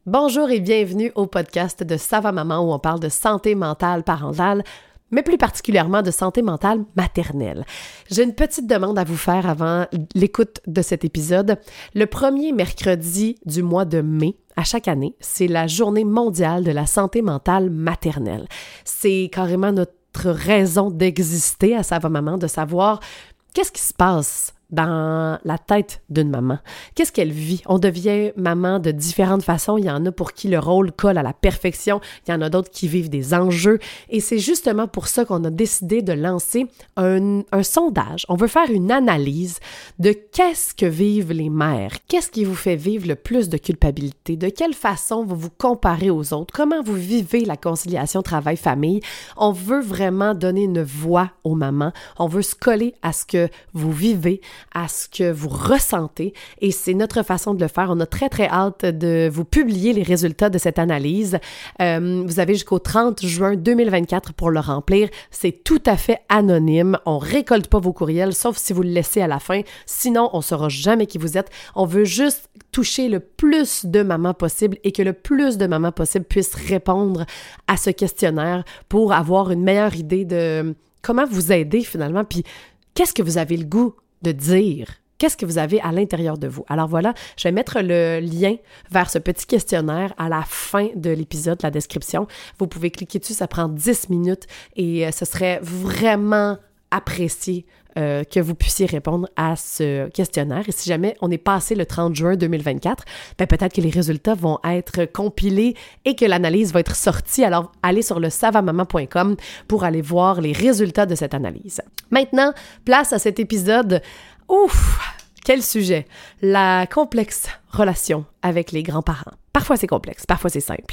Bonjour et bienvenue au podcast de Ça va maman où on parle de santé mentale parentale, mais plus particulièrement de santé mentale maternelle. J'ai une petite demande à vous faire avant l'écoute de cet épisode. Le premier mercredi du mois de mai, à chaque année, c'est la Journée mondiale de la santé mentale maternelle. C'est carrément notre raison d'exister à Ça va maman, de savoir qu'est-ce qui se passe dans la tête d'une maman. Qu'est-ce qu'elle vit? On devient maman de différentes façons. Il y en a pour qui le rôle colle à la perfection. Il y en a d'autres qui vivent des enjeux. Et c'est justement pour ça qu'on a décidé de lancer un sondage. On veut faire une analyse de qu'est-ce que vivent les mères. Qu'est-ce qui vous fait vivre le plus de culpabilité? De quelle façon vous vous comparez aux autres? Comment vous vivez la conciliation travail-famille? On veut vraiment donner une voix aux mamans. On veut se coller à ce que vous vivez, à ce que vous ressentez et c'est notre façon de le faire. On a très, très hâte de vous publier les résultats de cette analyse. Vous avez jusqu'au 30 juin 2024 pour le remplir. C'est tout à fait anonyme. On récolte pas vos courriels, sauf si vous le laissez à la fin. Sinon, on saura jamais qui vous êtes. On veut juste toucher le plus de mamans possible et que le plus de mamans possible puissent répondre à ce questionnaire pour avoir une meilleure idée de comment vous aider finalement, puis qu'est-ce que vous avez le goût de dire, qu'est-ce que vous avez à l'intérieur de vous. Alors voilà, je vais mettre le lien vers ce petit questionnaire à la fin de l'épisode, la description. Vous pouvez cliquer dessus, ça prend 10 minutes et ce serait vraiment apprécié que vous puissiez répondre à ce questionnaire. Et si jamais on est passé le 30 juin 2024, ben peut-être que les résultats vont être compilés et que l'analyse va être sortie. Alors, allez sur le savamaman.com pour aller voir les résultats de cette analyse. Maintenant, place à cet épisode. Ouf! Quel sujet! La complexe relation avec les grands-parents. Parfois, c'est complexe, parfois, c'est simple.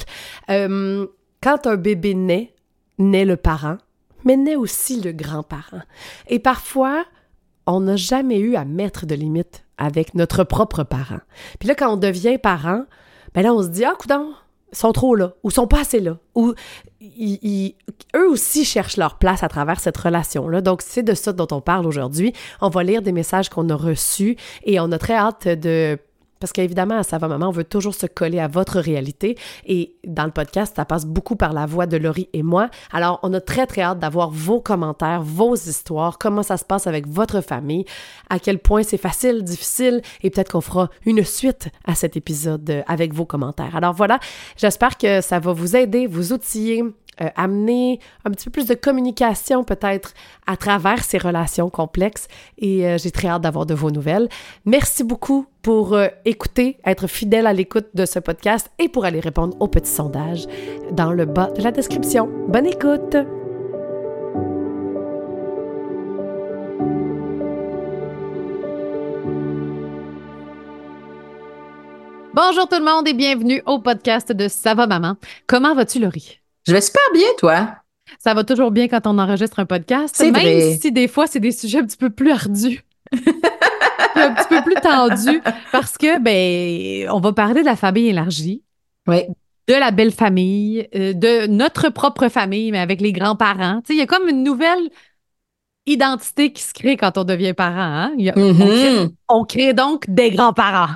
Quand un bébé naît le parent, mais naît aussi le grand-parent. Et parfois, on n'a jamais eu à mettre de limites avec notre propre parent. Puis là, quand on devient parent, ben là, on se dit « Ah, coudonc, ils sont trop là » ou « ils sont pas assez là » ou eux aussi cherchent leur place à travers cette relation-là. Donc, c'est de ça dont on parle aujourd'hui. On va lire des messages qu'on a reçus et on a très hâte de... Parce qu'évidemment, à Ça va maman, on veut toujours se coller à votre réalité et dans le podcast, ça passe beaucoup par la voix de Laurie et moi. Alors, on a très, très hâte d'avoir vos commentaires, vos histoires, comment ça se passe avec votre famille, à quel point c'est facile, difficile et peut-être qu'on fera une suite à cet épisode avec vos commentaires. Alors voilà, j'espère que ça va vous aider, vous outiller, amener un petit peu plus de communication peut-être à travers ces relations complexes et j'ai très hâte d'avoir de vos nouvelles. Merci beaucoup pour écouter, être fidèle à l'écoute de ce podcast et pour aller répondre au petit sondage dans le bas de la description. Bonne écoute! Bonjour tout le monde et bienvenue au podcast de Ça va maman. Comment vas-tu, Laurie? Je vais super bien, toi. Ça va toujours bien quand on enregistre un podcast, C'est même vrai. si des fois, c'est des sujets un petit peu plus ardus, un petit peu plus tendus, parce que, ben, on va parler de la famille élargie, Oui. de la belle famille, de notre propre famille, mais avec les grands-parents. Tu sais, il y a comme une nouvelle identité qui se crée quand on devient parent, hein? Mhm. On crée donc des grands-parents.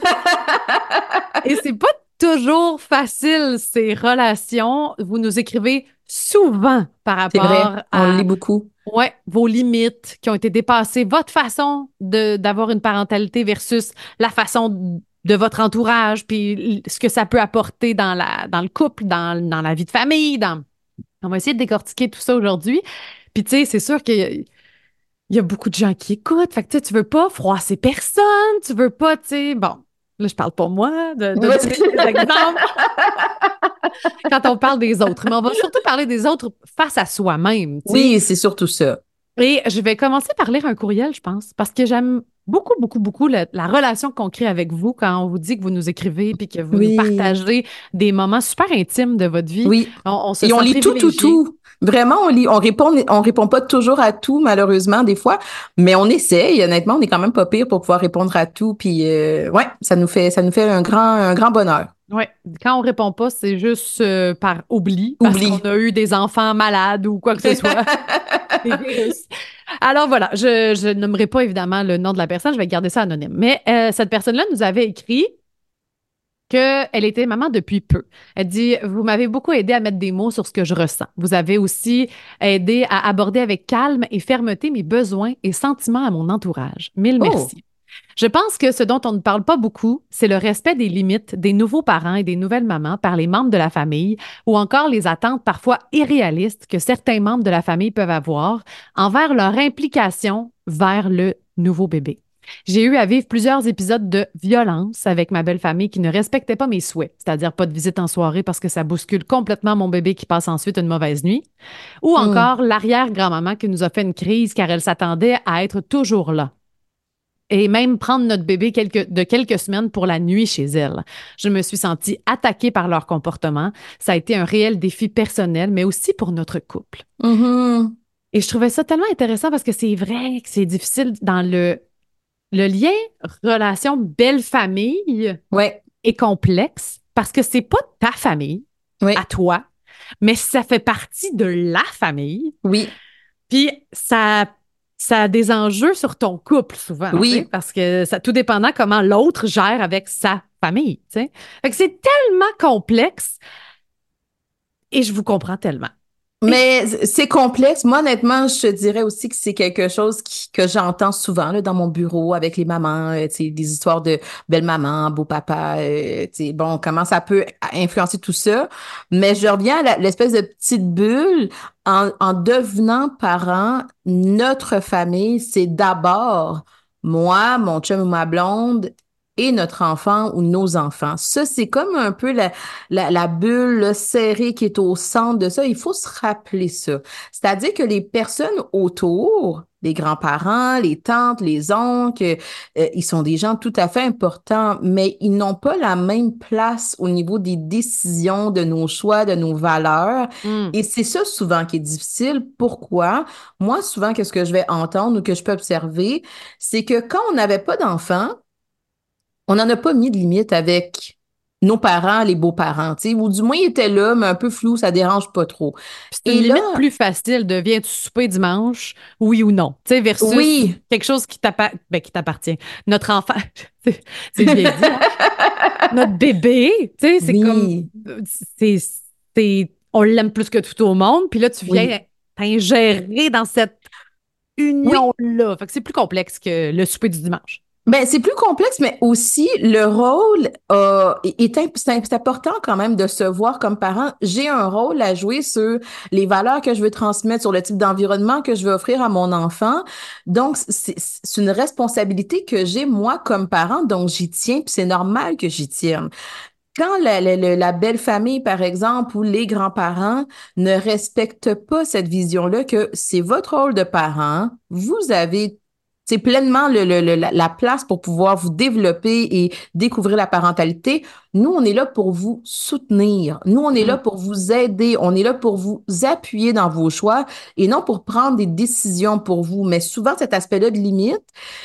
Et c'est pas toujours facile, ces relations. Vous nous écrivez souvent par C'est vrai. rapport On le à lit beaucoup. vos limites qui ont été dépassées, votre façon d'avoir une parentalité versus la façon de votre entourage, puis ce que ça peut apporter dans le couple, dans la vie de famille. On va essayer de décortiquer tout ça aujourd'hui. Puis tu sais, c'est sûr qu'il y a beaucoup de gens qui écoutent. Fait que tu sais, tu veux pas froisser personne, tu veux pas, tu sais, bon, là, je parle pas moi, de donner Vas-y. des exemples quand on parle des autres. Mais on va surtout parler des autres face à soi-même, tu sais. Oui, c'est surtout ça. Et je vais commencer par lire un courriel, je pense, parce que j'aime beaucoup, beaucoup, beaucoup la relation qu'on crée avec vous quand on vous dit que vous nous écrivez puis que vous nous Oui. partagez des moments super intimes de votre vie. Oui. On se Et on sent lit tout, tout, privilégié. tout. Vraiment, on lit, on répond pas toujours à tout, malheureusement, des fois, mais on essaye. Honnêtement, on est quand même pas pire pour pouvoir répondre à tout. Puis, ouais, ça nous fait un grand bonheur. Oui, quand on répond pas, c'est juste par oubli, parce qu'on Oublie. a eu des enfants malades ou quoi que ce soit. Des virus. Alors voilà, je nommerai pas évidemment le nom de la personne, je vais garder ça anonyme. Mais cette personne-là nous avait écrit qu'elle était maman depuis peu. Elle dit, vous m'avez beaucoup aidé à mettre des mots sur ce que je ressens. Vous avez aussi aidé à aborder avec calme et fermeté mes besoins et sentiments à mon entourage. Mille Oh. merci. Je pense que ce dont on ne parle pas beaucoup, c'est le respect des limites des nouveaux parents et des nouvelles mamans par les membres de la famille ou encore les attentes parfois irréalistes que certains membres de la famille peuvent avoir envers leur implication vers le nouveau bébé. J'ai eu à vivre plusieurs épisodes de violence avec ma belle famille qui ne respectait pas mes souhaits, c'est-à-dire pas de visite en soirée parce que ça bouscule complètement mon bébé qui passe ensuite une mauvaise nuit, ou Hmm. encore l'arrière-grand-maman qui nous a fait une crise car elle s'attendait à être toujours là et même prendre notre bébé quelques semaines pour la nuit chez elle. Je me suis sentie attaquée par leur comportement. Ça a été un réel défi personnel, mais aussi pour notre couple. Mhm. Et je trouvais ça tellement intéressant parce que c'est vrai que c'est difficile dans le lien relation belle-famille Ouais, est complexe parce que c'est pas ta famille à oui, toi, mais ça fait partie de la famille. oui, Puis ça a des enjeux sur ton couple souvent, tu sais, oui. parce que ça tout dépendant comment l'autre gère avec sa famille, tu sais. Fait que c'est tellement complexe et je vous comprends tellement. Et Mais c'est complexe. Moi, honnêtement, je te dirais aussi que c'est quelque chose que j'entends souvent là, dans mon bureau avec les mamans, tu sais, des histoires de belle-maman, beau-papa, tu sais, bon, comment ça peut influencer tout ça. Mais je reviens à l'espèce de petite bulle. En devenant parent, notre famille, c'est d'abord moi, mon chum ou ma blonde et notre enfant ou nos enfants. Ça, c'est comme un peu la bulle là, serrée qui est au centre de ça. Il faut se rappeler ça. C'est-à-dire que les personnes autour, les grands-parents, les tantes, les oncles, ils sont des gens tout à fait importants, mais ils n'ont pas la même place au niveau des décisions, de nos choix, de nos valeurs. hum, Et c'est ça souvent qui est difficile. Pourquoi? Moi, souvent, qu'est-ce que je vais entendre ou que je peux observer, c'est que quand on n'avait pas d'enfants, on n'en a pas mis de limite avec nos parents, les beaux-parents, tu sais, ou du moins ils étaient là, mais un peu flou, ça dérange pas trop. c'est une Et là, limite plus facile de viens-tu souper dimanche, oui ou non, tu sais, versus oui, quelque chose qui t'appartient. Notre enfant, c'est c'est vieille dit, hein? Notre bébé, tu sais, c'est comme oui, c'est on l'aime plus que tout au monde, puis là tu viens oui, t'ingérer dans cette oui. union-là. Fait que c'est plus complexe que le souper du dimanche. Ben, c'est plus complexe, mais aussi le rôle c'est important quand même de se voir comme parent. J'ai un rôle à jouer sur les valeurs que je veux transmettre, sur le type d'environnement que je veux offrir à mon enfant. Donc, c'est une responsabilité que j'ai moi comme parent, donc j'y tiens, puis c'est normal que j'y tienne. Quand la belle famille, par exemple, ou les grands-parents ne respectent pas cette vision-là, que c'est votre rôle de parent, vous avez c'est pleinement la place pour pouvoir vous développer et découvrir la parentalité. Nous, on est là pour vous soutenir. Nous, on est là Mm. pour vous aider. On est là pour vous appuyer dans vos choix et non pour prendre des décisions pour vous. Mais souvent, cet aspect-là de limite,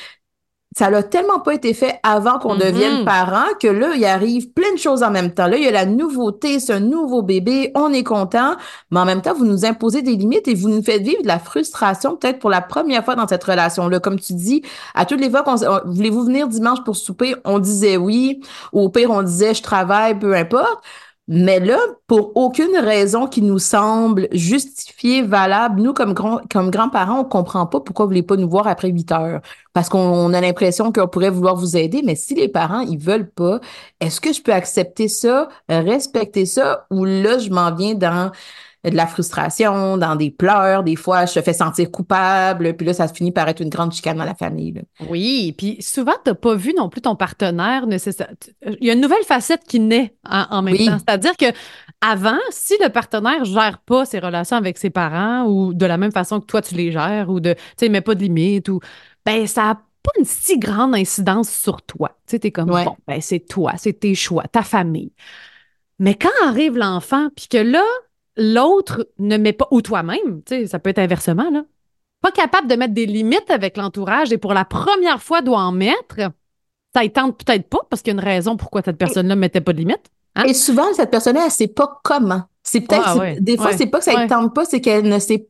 ça n'a tellement pas été fait avant qu'on devienne Mhm. parent que là, il arrive plein de choses en même temps. Là, il y a la nouveauté, c'est un nouveau bébé, on est content, mais en même temps, vous nous imposez des limites et vous nous faites vivre de la frustration peut-être pour la première fois dans cette relation-là. Comme tu dis, à toutes les fois voulez-vous venir dimanche pour souper, on disait oui, ou au pire, on disait je travaille, peu importe. Mais là, pour aucune raison qui nous semble justifiée, valable, nous, comme grands-parents, on comprend pas pourquoi vous voulez pas nous voir après 8 heures. Parce qu'on a l'impression qu'on pourrait vouloir vous aider, mais si les parents, ils veulent pas, est-ce que je peux accepter ça, respecter ça, ou là, je m'en viens dans de la frustration, dans des pleurs, des fois, je te fais sentir coupable, puis là, ça finit par être une grande chicane dans la famille, là. Oui, puis souvent, tu n'as pas vu non plus ton partenaire nécessaire. Il y a une nouvelle facette qui naît en même temps. Oui, C'est-à-dire que avant, si le partenaire gère pas ses relations avec ses parents ou de la même façon que toi, tu les gères ou tu sais, met pas de limites ou, ben, ça n'a pas une si grande incidence sur toi. Tu sais, t'es comme, bon, ouais, ben, c'est toi, c'est tes choix, ta famille. Mais quand arrive l'enfant, puis que là, l'autre ne met pas, ou toi-même, tu sais, ça peut être inversement, là, pas capable de mettre des limites avec l'entourage et pour la première fois doit en mettre, ça ne tente peut-être pas parce qu'il y a une raison pourquoi cette personne-là ne mettait pas de limites. Hein? et souvent, cette personne-là, elle sait pas comment. C'est peut-être, Ouais, ouais, des fois, ouais, c'est pas que ça ne ouais. tente pas, c'est qu'elle ne sait pas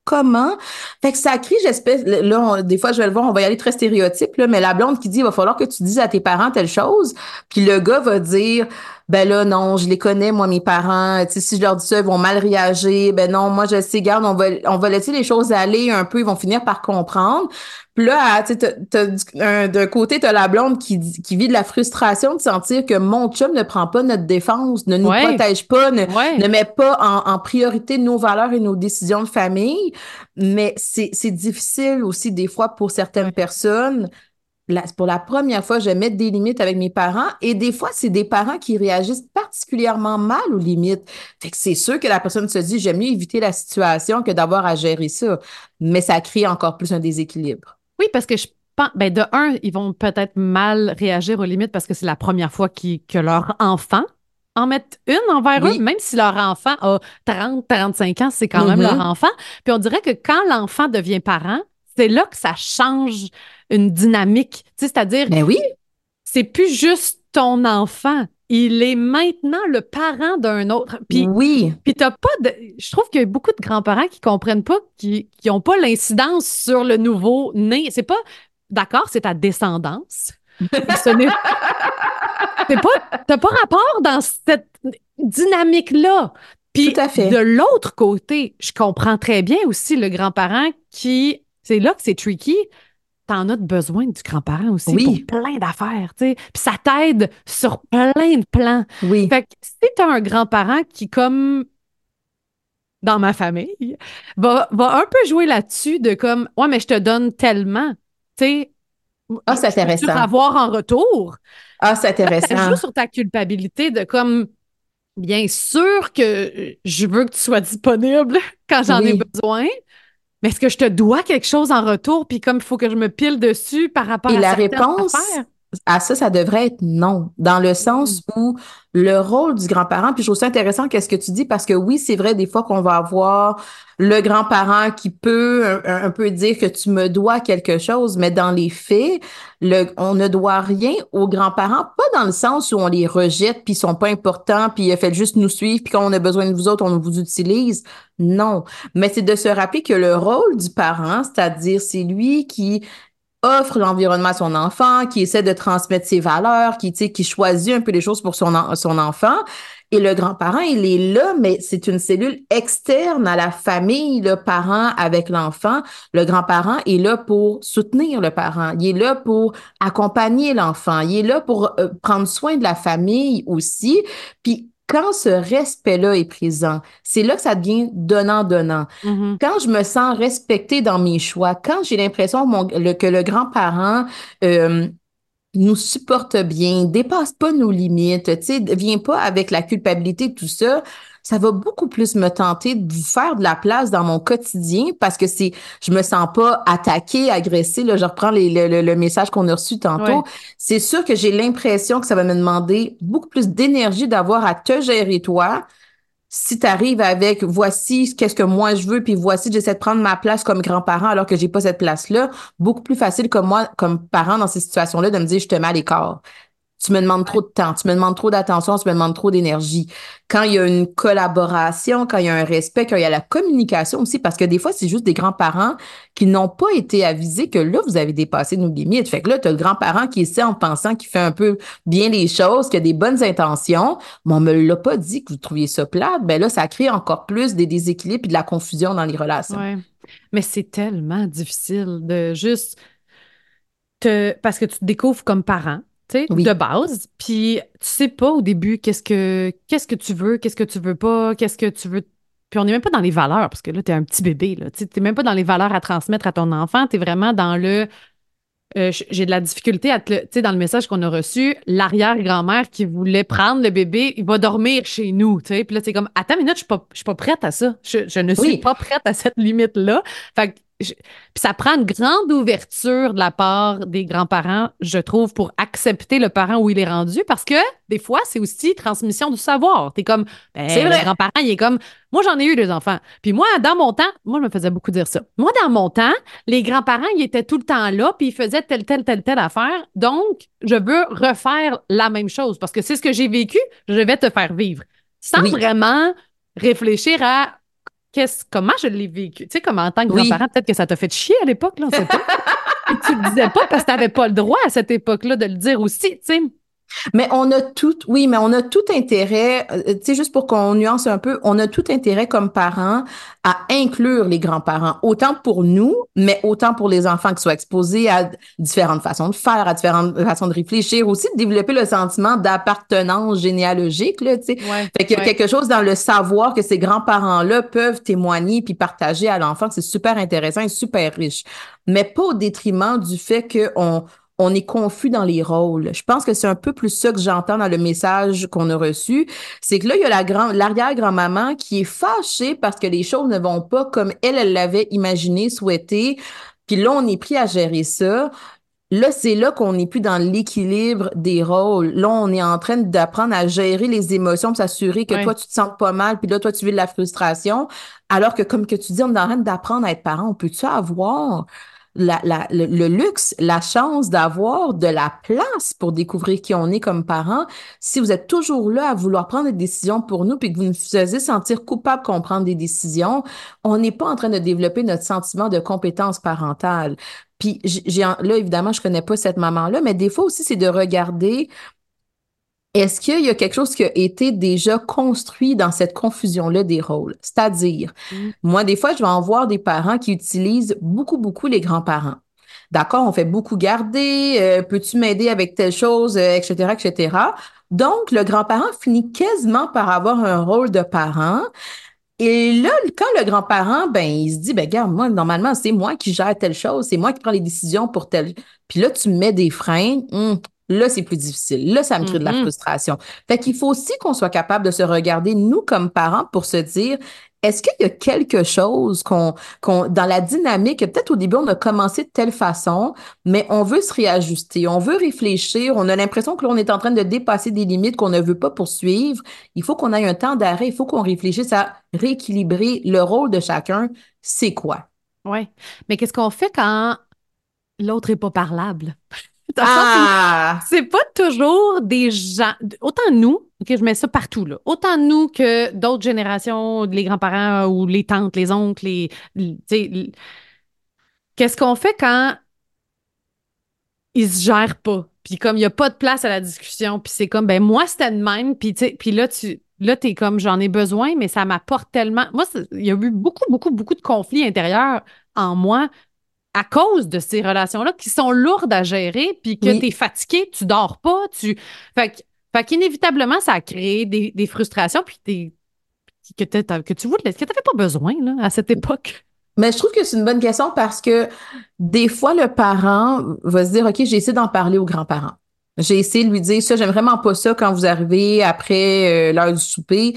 comment? Fait que ça crée, j'espère, là, des fois, je vais le voir, on va y aller très stéréotype, là, mais la blonde qui dit, il va falloir que tu dises à tes parents telle chose, puis le gars va dire, ben là, non, je les connais, moi, mes parents, tu sais, si je leur dis ça, ils vont mal réagir, ben non, moi, je sais, garde, on va laisser les choses aller un peu, ils vont finir par comprendre. Puis là, tu sais, d'un côté, t'as la blonde qui vit de la frustration de sentir que mon chum ne prend pas notre défense, ne nous Ouais, protège pas, ouais. ne met pas en priorité nos valeurs et nos décisions de famille. Mais c'est difficile aussi des fois pour certaines Ouais. personnes. Pour la première fois, je vais mettre des limites avec mes parents et des fois, c'est des parents qui réagissent particulièrement mal aux limites. Fait que c'est sûr que la personne se dit, j'aime mieux éviter la situation que d'avoir à gérer ça. Mais ça crée encore plus un déséquilibre. Oui, parce que je pense, ben de un, ils vont peut-être mal réagir aux limites parce que c'est la première fois que leur enfant en mettent une envers eux, Oui. même si leur enfant a 30, 35 ans, c'est quand même leur Mhm. enfant. Puis on dirait que quand l'enfant devient parent, c'est là que ça change une dynamique. Tu sais, c'est-à-dire, Ben oui. c'est plus juste ton enfant. Il est maintenant le parent d'un autre. Oui. Puis t'as pas de. Je trouve qu'il y a beaucoup de grands-parents qui comprennent pas, qui ont pas l'incidence sur le nouveau-né. C'est pas. D'accord, c'est ta descendance, mais ce n'est c'est pas. T'as pas rapport dans cette dynamique-là. Tout Puis à de fait. l'autre côté, je comprends très bien aussi le grand-parent qui. C'est là que c'est tricky. T'en as besoin du grand-parent aussi pour Oui. plein d'affaires, tu sais. Puis ça t'aide sur plein de plans. Oui. Fait que si t'as un grand-parent qui, comme dans ma famille, va un peu jouer là-dessus de comme, ouais, mais je te donne tellement, tu sais, Ah, c'est je peux-tu intéressant. avoir en retour? Ah, c'est Ça joue intéressant. sur ta culpabilité de comme, bien sûr que je veux que tu sois disponible quand j'en ai Oui. besoin, mais est-ce que je te dois quelque chose en retour? Puis comme il faut que je me pile dessus par rapport Et à la certaines réponse affaires? à ça, ça devrait être non, dans le Mm. sens où le rôle du grand-parent, puis je trouve ça intéressant qu'est-ce que tu dis, parce que oui, c'est vrai, des fois qu'on va avoir le grand-parent qui peut un peu dire que tu me dois quelque chose, mais dans les faits, on ne doit rien aux grands-parents, pas dans le sens où on les rejette, puis ils sont pas importants, puis faites juste nous suivre, puis quand on a besoin de vous autres, on vous utilise. Non, mais c'est de se rappeler que le rôle du parent, c'est-à-dire c'est lui qui offre l'environnement à son enfant, qui essaie de transmettre ses valeurs, qui, tu sais, qui choisit un peu les choses pour son enfant. Et le grand-parent, il est là, mais c'est une cellule externe à la famille, le parent avec l'enfant. Le grand-parent est là pour soutenir le parent. Il est là pour accompagner l'enfant. Il est là pour prendre soin de la famille aussi. Puis quand ce respect-là est présent, c'est là que ça devient donnant-donnant. Mhm. Quand je me sens respectée dans mes choix, quand j'ai l'impression que le grand-parent euh, nous supporte bien, dépasse pas nos limites, tu sais, vient pas avec la culpabilité, tout ça va beaucoup plus me tenter de vous faire de la place dans mon quotidien parce que je me sens pas attaquée, agressée, là, je reprends le message qu'on a reçu tantôt. Ouais. C'est sûr que j'ai l'impression que ça va me demander beaucoup plus d'énergie d'avoir à te gérer toi si tu arrives avec voici qu'est-ce que moi je veux, puis voici, j'essaie de prendre ma place comme grand-parent alors que j'ai pas cette place-là, beaucoup plus facile comme moi, comme parent dans ces situations-là, de me dire je te mets à l'écart. Tu me demandes trop de temps, tu me demandes trop d'attention, tu me demandes trop d'énergie. Quand il y a une collaboration, quand il y a un respect, quand il y a la communication aussi, parce que des fois, c'est juste des grands-parents qui n'ont pas été avisés que là, vous avez dépassé nos limites. Fait que là, tu as le grand-parent qui essaie en pensant qu'il fait un peu bien les choses, qui a des bonnes intentions, mais on me l'a pas dit que vous trouviez ça plate. Ben là, ça crée encore plus des déséquilibres et de la confusion dans les relations. Ouais. Mais c'est tellement difficile de juste parce que tu te découvres comme parent, tu sais, de Oui, base, puis tu sais pas au début qu'est-ce que tu veux, qu'est-ce que tu veux pas, qu'est-ce que tu veux. Puis on n'est même pas dans les valeurs, parce que là, tu es un petit bébé, là. Tu n'es même pas dans les valeurs à transmettre à ton enfant, tu es vraiment dans le j'ai de la difficulté à te tu sais, dans le message qu'on a reçu, l'arrière-grand-mère qui voulait prendre le bébé, il va dormir chez nous, tu sais. Puis là, c'est comme, attends une minute, je suis pas prête à ça. Je ne suis oui, pas prête à cette limite-là. Fait que puis ça prend une grande ouverture de la part des grands-parents, je trouve, pour accepter le parent où il est rendu, parce que des fois, c'est aussi transmission du savoir. T'es comme, c'est ben, le vrai. grand-parent, il est comme, moi, j'en ai eu des enfants. Puis moi, dans mon temps, moi, je me faisais beaucoup dire ça. Moi, dans mon temps, les grands-parents, ils étaient tout le temps là, puis ils faisaient telle affaire. Donc, je veux refaire la même chose parce que c'est ce que j'ai vécu, je vais te faire vivre. Sans Oui, vraiment réfléchir à comment je l'ai vécu. Tu sais, comme en tant que Oui. grand-parent, peut-être que ça t'a fait chier à l'époque, là, on sait pas. Et tu le disais pas parce que t'avais pas le droit à cette époque-là de le dire aussi, tu sais. Mais on a tout, oui, mais on a tout intérêt, tu sais, juste pour qu'on nuance un peu, on a tout intérêt comme parents à inclure les grands-parents, autant pour nous, mais autant pour les enfants qui soient exposés à différentes façons de faire, à différentes façons de réfléchir, aussi de développer le sentiment d'appartenance généalogique, là, tu sais. Ouais, Fait qu'il y a ouais. quelque chose dans le savoir que ces grands-parents-là peuvent témoigner puis partager à l'enfant, c'est super intéressant et super riche. Mais pas au détriment du fait qu'on est confus dans les rôles. Je pense que c'est un peu plus ça que j'entends dans le message qu'on a reçu. C'est que là, il y a l'arrière-grand-maman qui est fâchée parce que les choses ne vont pas comme elle l'avait imaginé, souhaité. Puis là, on est pris à gérer ça. Là, c'est là qu'on n'est plus dans l'équilibre des rôles. Là, on est en train d'apprendre à gérer les émotions, pour s'assurer que toi, Ouais. tu te sens pas mal, puis là, toi, tu vis de la frustration. Alors que, comme que tu dis, on est en train d'apprendre à être parent. On peut-tu avoir le luxe, la chance d'avoir de la place pour découvrir qui on est comme parent si vous êtes toujours là à vouloir prendre des décisions pour nous, puis que vous nous faisiez sentir coupable qu'on prenne des décisions, on n'est pas en train de développer notre sentiment de compétence parentale. Puis là, évidemment, je connais pas cette maman-là, mais des fois aussi, c'est de regarder est-ce qu'il y a quelque chose qui a été déjà construit dans cette confusion-là des rôles? C'est-à-dire, Mm. moi, des fois, je vais en voir des parents qui utilisent beaucoup, beaucoup les grands-parents. D'accord, on fait beaucoup garder, peux-tu m'aider avec telle chose, etc., etc. Donc, le grand-parent finit quasiment par avoir un rôle de parent. Et là, quand le grand-parent, ben, il se dit, ben, regarde, moi, normalement, c'est moi qui gère telle chose, c'est moi qui prends les décisions pour telle. Puis là, tu mets des freins, là, c'est plus difficile. Là, ça me crée de la Mhm. frustration. Fait qu'il faut aussi qu'on soit capable de se regarder, nous, comme parents, pour se dire, est-ce qu'il y a quelque chose dans la dynamique, peut-être au début, on a commencé de telle façon, mais on veut se réajuster, on veut réfléchir, on a l'impression que là, on est en train de dépasser des limites qu'on ne veut pas poursuivre. Il faut qu'on ait un temps d'arrêt, il faut qu'on réfléchisse à rééquilibrer le rôle de chacun. C'est quoi? Ouais. Mais qu'est-ce qu'on fait quand l'autre est pas parlable? Dans le sens où Ah! c'est pas toujours des gens. Autant nous, OK, je mets ça partout, là. Autant nous que d'autres générations, les grands-parents ou les tantes, les oncles, tu sais, qu'est-ce qu'on fait quand ils se gèrent pas? Puis comme il y a pas de place à la discussion, puis c'est comme, ben moi, c'était de même, puis tu sais, puis là, t'es comme, j'en ai besoin, mais ça m'apporte tellement. Moi, il y a eu beaucoup, beaucoup, beaucoup de conflits intérieurs en moi à cause de ces relations-là qui sont lourdes à gérer, puis que t'es Oui. fatigué, tu dors pas, Fait, fait qu'inévitablement, ça a créé des frustrations, puis que tu voulais, que t'avais pas besoin, là, à cette époque. Mais je trouve que c'est une bonne question parce que des fois, le parent va se dire, OK, j'ai essayé d'en parler aux grands-parents. J'ai essayé de lui dire ça, j'aime vraiment pas ça quand vous arrivez après l'heure du souper.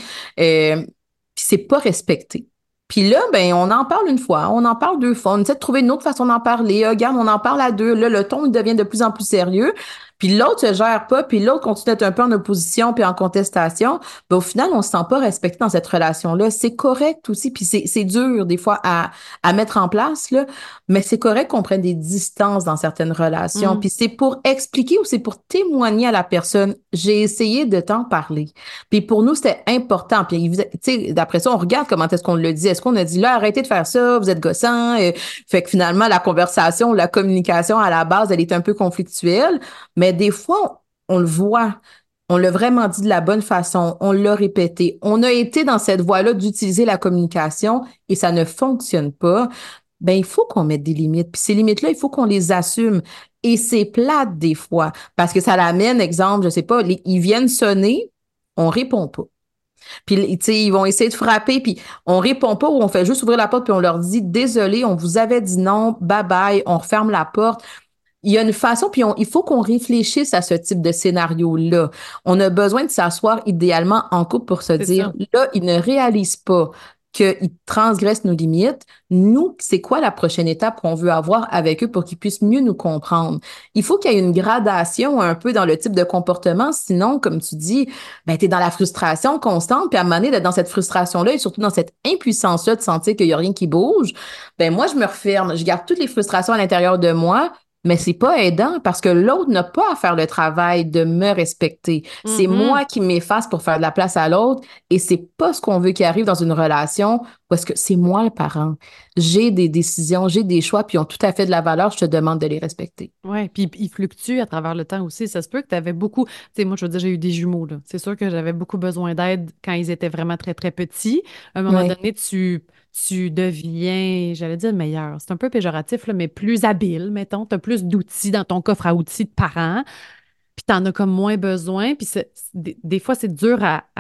Puis c'est pas respecté. Puis là, ben, on en parle une fois, on en parle deux fois, on essaie de trouver une autre façon d'en parler. Ah, regarde, on en parle à deux. Là, le ton il devient de plus en plus sérieux. Puis l'autre se gère pas, puis l'autre continue d'être un peu en opposition puis en contestation. Ben, au final, on se sent pas respecté dans cette relation-là. C'est correct aussi, puis c'est dur des fois à mettre en place, là, mais c'est correct qu'on prenne des distances dans certaines relations. Mm. Puis c'est pour expliquer ou c'est pour témoigner à la personne, j'ai essayé de t'en parler. Puis pour nous, c'était important. Puis, tu sais, d'après ça, on regarde comment est-ce qu'on le dit. Est-ce qu'on a dit, là, arrêtez de faire ça, vous êtes gossant. Fait que finalement, la conversation, la communication, à la base, elle est un peu conflictuelle. Mais des fois, on le voit. On l'a vraiment dit de la bonne façon. On l'a répété. On a été dans cette voie-là d'utiliser la communication et ça ne fonctionne pas. Ben, il faut qu'on mette des limites. Puis ces limites-là, il faut qu'on les assume. Et c'est plate des fois parce que ça l'amène, exemple, je sais pas, ils viennent sonner, on répond pas. Puis, tu sais, ils vont essayer de frapper, puis on répond pas ou on fait juste ouvrir la porte, puis on leur dit, désolé, on vous avait dit non, bye bye, on referme la porte. Il y a une façon, puis il faut qu'on réfléchisse à ce type de scénario-là. On a besoin de s'asseoir idéalement en couple pour se C'est dire, ça. là, ils ne réalisent pas qu'ils transgressent nos limites. Nous, c'est quoi la prochaine étape qu'on veut avoir avec eux pour qu'ils puissent mieux nous comprendre? Il faut qu'il y ait une gradation un peu dans le type de comportement. Sinon, comme tu dis, ben, t'es dans la frustration constante, puis à un moment donné, d'être dans cette frustration-là et surtout dans cette impuissance-là de sentir qu'il y a rien qui bouge, ben, moi, je me referme. Je garde toutes les frustrations à l'intérieur de moi. Mais c'est pas aidant parce que l'autre n'a pas à faire le travail de me respecter. C'est Mhm. moi qui m'efface pour faire de la place à l'autre et c'est pas ce qu'on veut qui arrive dans une relation où est-ce que c'est moi le parent. J'ai des décisions, j'ai des choix, puis ils ont tout à fait de la valeur. Je te demande de les respecter. Oui, puis ils fluctuent à travers le temps aussi. Ça se peut que tu avais beaucoup. Tu sais, moi, je veux dire, j'ai eu des jumeaux, là. C'est sûr que j'avais beaucoup besoin d'aide quand ils étaient vraiment très, très petits. À un moment Oui, donné, tu deviens, j'allais dire meilleur. C'est un peu péjoratif, là, mais plus habile, mettons. Tu as plus d'outils dans ton coffre à outils de parents, puis tu en as comme moins besoin. Puis des fois, c'est dur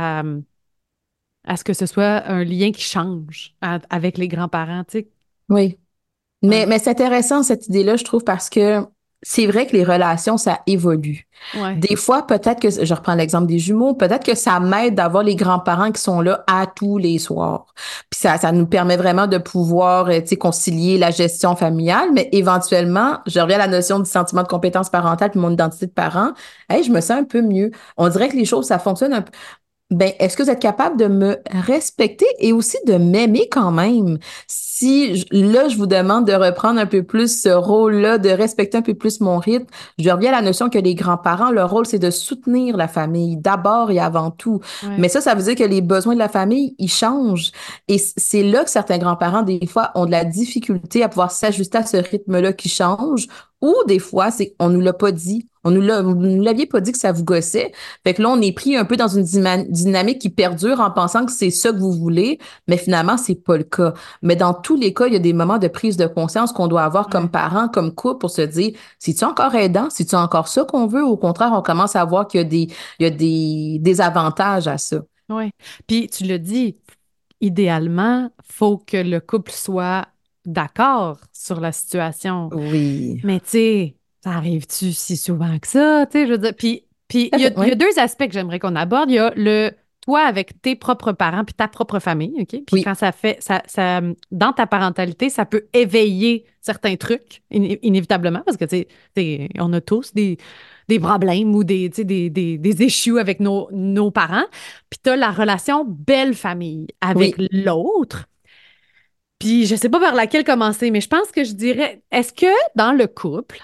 à ce que ce soit un lien qui change avec les grands-parents, tu sais. oui. Ouais. Mais c'est intéressant, cette idée-là, je trouve, parce que c'est vrai que les relations, ça évolue. Ouais. Des fois, peut-être que, je reprends l'exemple des jumeaux, peut-être que ça m'aide d'avoir les grands-parents qui sont là à tous les soirs. Puis ça nous permet vraiment de pouvoir, tu sais, concilier la gestion familiale, mais éventuellement, je reviens à la notion du sentiment de compétence parentale puis mon identité de parent. Hey, je me sens un peu mieux. On dirait que les choses, ça fonctionne un peu. Ben, est-ce que vous êtes capable de me respecter et aussi de m'aimer quand même? Si là, je vous demande de reprendre un peu plus ce rôle-là, de respecter un peu plus mon rythme, je reviens à la notion que les grands-parents, leur rôle, c'est de soutenir la famille d'abord et avant tout. Ouais. Mais ça veut dire que les besoins de la famille, ils changent. Et c'est là que certains grands-parents, des fois, ont de la difficulté à pouvoir s'ajuster à ce rythme-là qui change. Ou des fois, c'est on nous l'a pas dit. Vous nous l'aviez pas dit que ça vous gossait. Fait que là, on est pris un peu dans une dynamique qui perdure en pensant que c'est ça que vous voulez, mais finalement, c'est pas le cas. Mais dans tous les cas, il y a des moments de prise de conscience qu'on doit avoir comme Ouais. parents, comme couple, pour se dire, c'est-tu encore aidant? C'est-tu encore ça qu'on veut? Au contraire, on commence à voir qu'il y a des avantages à ça. Ouais. Puis tu l'as dit, idéalement, faut que le couple soit d'accord sur la situation. Oui. Mais tu sais, ça arrive-tu si souvent que ça? Tu sais, je veux dire, puis Tout à fait, il y a oui. deux aspects que j'aimerais qu'on aborde. Il y a le toi avec tes propres parents puis ta propre famille, OK? Puis Oui. quand dans ta parentalité, ça peut éveiller certains trucs, inévitablement, parce que, on a tous des problèmes ou des issues avec nos parents. Puis tu as la relation belle-famille avec Oui. l'autre. Puis je sais pas par laquelle commencer, mais je pense que je dirais, est-ce que dans le couple,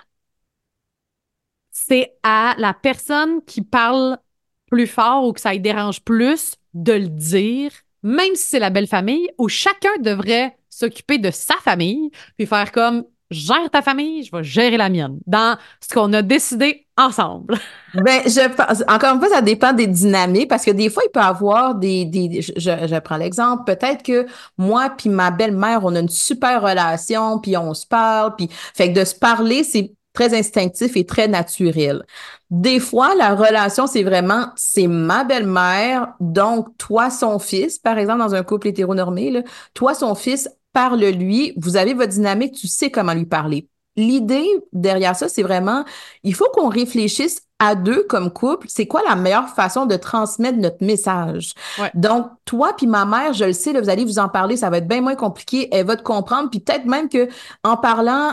c'est à la personne qui parle plus fort ou que ça lui dérange plus de le dire, même si c'est la belle famille, ou chacun devrait s'occuper de sa famille, puis faire comme gère ta famille, je vais gérer la mienne, dans ce qu'on a décidé ensemble. Ben, je pense, encore une fois, ça dépend des dynamiques parce que des fois, il peut y avoir je prends l'exemple, peut-être que moi puis ma belle-mère, on a une super relation, puis on se parle, puis fait que de se parler, c'est très instinctif et très naturel. Des fois, la relation, c'est ma belle-mère, donc toi, son fils, par exemple, dans un couple hétéronormé, là, toi, son fils, parle-lui, vous avez votre dynamique, tu sais comment lui parler. L'idée derrière ça, c'est vraiment il faut qu'on réfléchisse à deux comme couple, c'est quoi la meilleure façon de transmettre notre message. Ouais. Donc, toi puis ma mère, je le sais, là, vous allez vous en parler, ça va être bien moins compliqué, elle va te comprendre, puis peut-être même que en parlant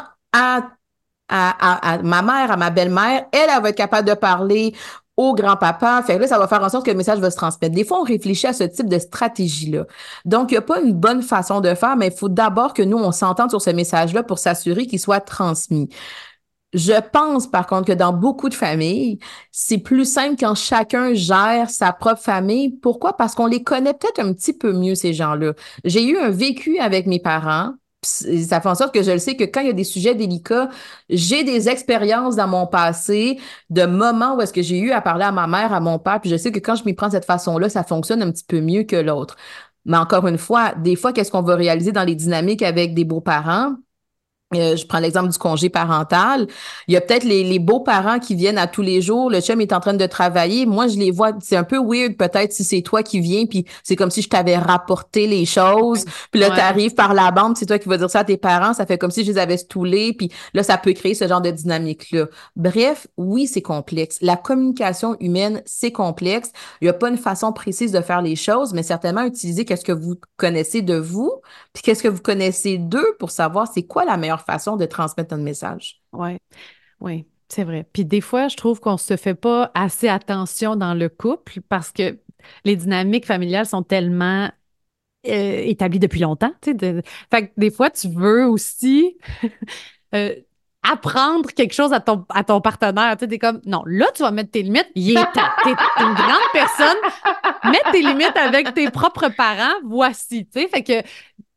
à ma mère, à ma belle-mère, elle va être capable de parler au grand-papa. Fait que là, ça va faire en sorte que le message va se transmettre. Des fois, on réfléchit à ce type de stratégie-là. Donc, il n'y a pas une bonne façon de faire, mais il faut d'abord que nous, on s'entende sur ce message-là pour s'assurer qu'il soit transmis. Je pense, par contre, que dans beaucoup de familles, c'est plus simple quand chacun gère sa propre famille. Pourquoi? Parce qu'on les connaît peut-être un petit peu mieux, ces gens-là. J'ai eu un vécu avec mes parents. Ça fait en sorte que je le sais que quand il y a des sujets délicats, j'ai des expériences dans mon passé, de moments où est-ce que j'ai eu à parler à ma mère, à mon père, puis je sais que quand je m'y prends de cette façon-là, ça fonctionne un petit peu mieux que l'autre. Mais encore une fois, des fois, qu'est-ce qu'on va réaliser dans les dynamiques avec des beaux-parents? Je prends l'exemple du congé parental. Il y a peut-être les beaux-parents qui viennent à tous les jours. Le chum est en train de travailler. Moi, je les vois. C'est un peu weird peut-être si c'est toi qui viens, puis c'est comme si je t'avais rapporté les choses. Puis là, Ouais. t'arrives par la bande, c'est toi qui vas dire ça à tes parents. Ça fait comme si je les avais stoulés. Puis là, ça peut créer ce genre de dynamique-là. Bref, oui, c'est complexe. La communication humaine, c'est complexe. Il n'y a pas une façon précise de faire les choses, mais certainement utiliser qu'est-ce que vous connaissez de vous, puis qu'est-ce que vous connaissez d'eux pour savoir c'est quoi la meilleure façon de transmettre notre message. Ouais. Oui, c'est vrai. Puis des fois, je trouve qu'on se fait pas assez attention dans le couple parce que les dynamiques familiales sont tellement établies depuis longtemps. Tu sais, fait que des fois, tu veux aussi euh, apprendre quelque chose à ton partenaire. Tu sais, t'es comme, non, là, tu vas mettre tes limites. T'es une grande personne. Mets tes limites avec tes propres parents. Voici. Tu sais, fait que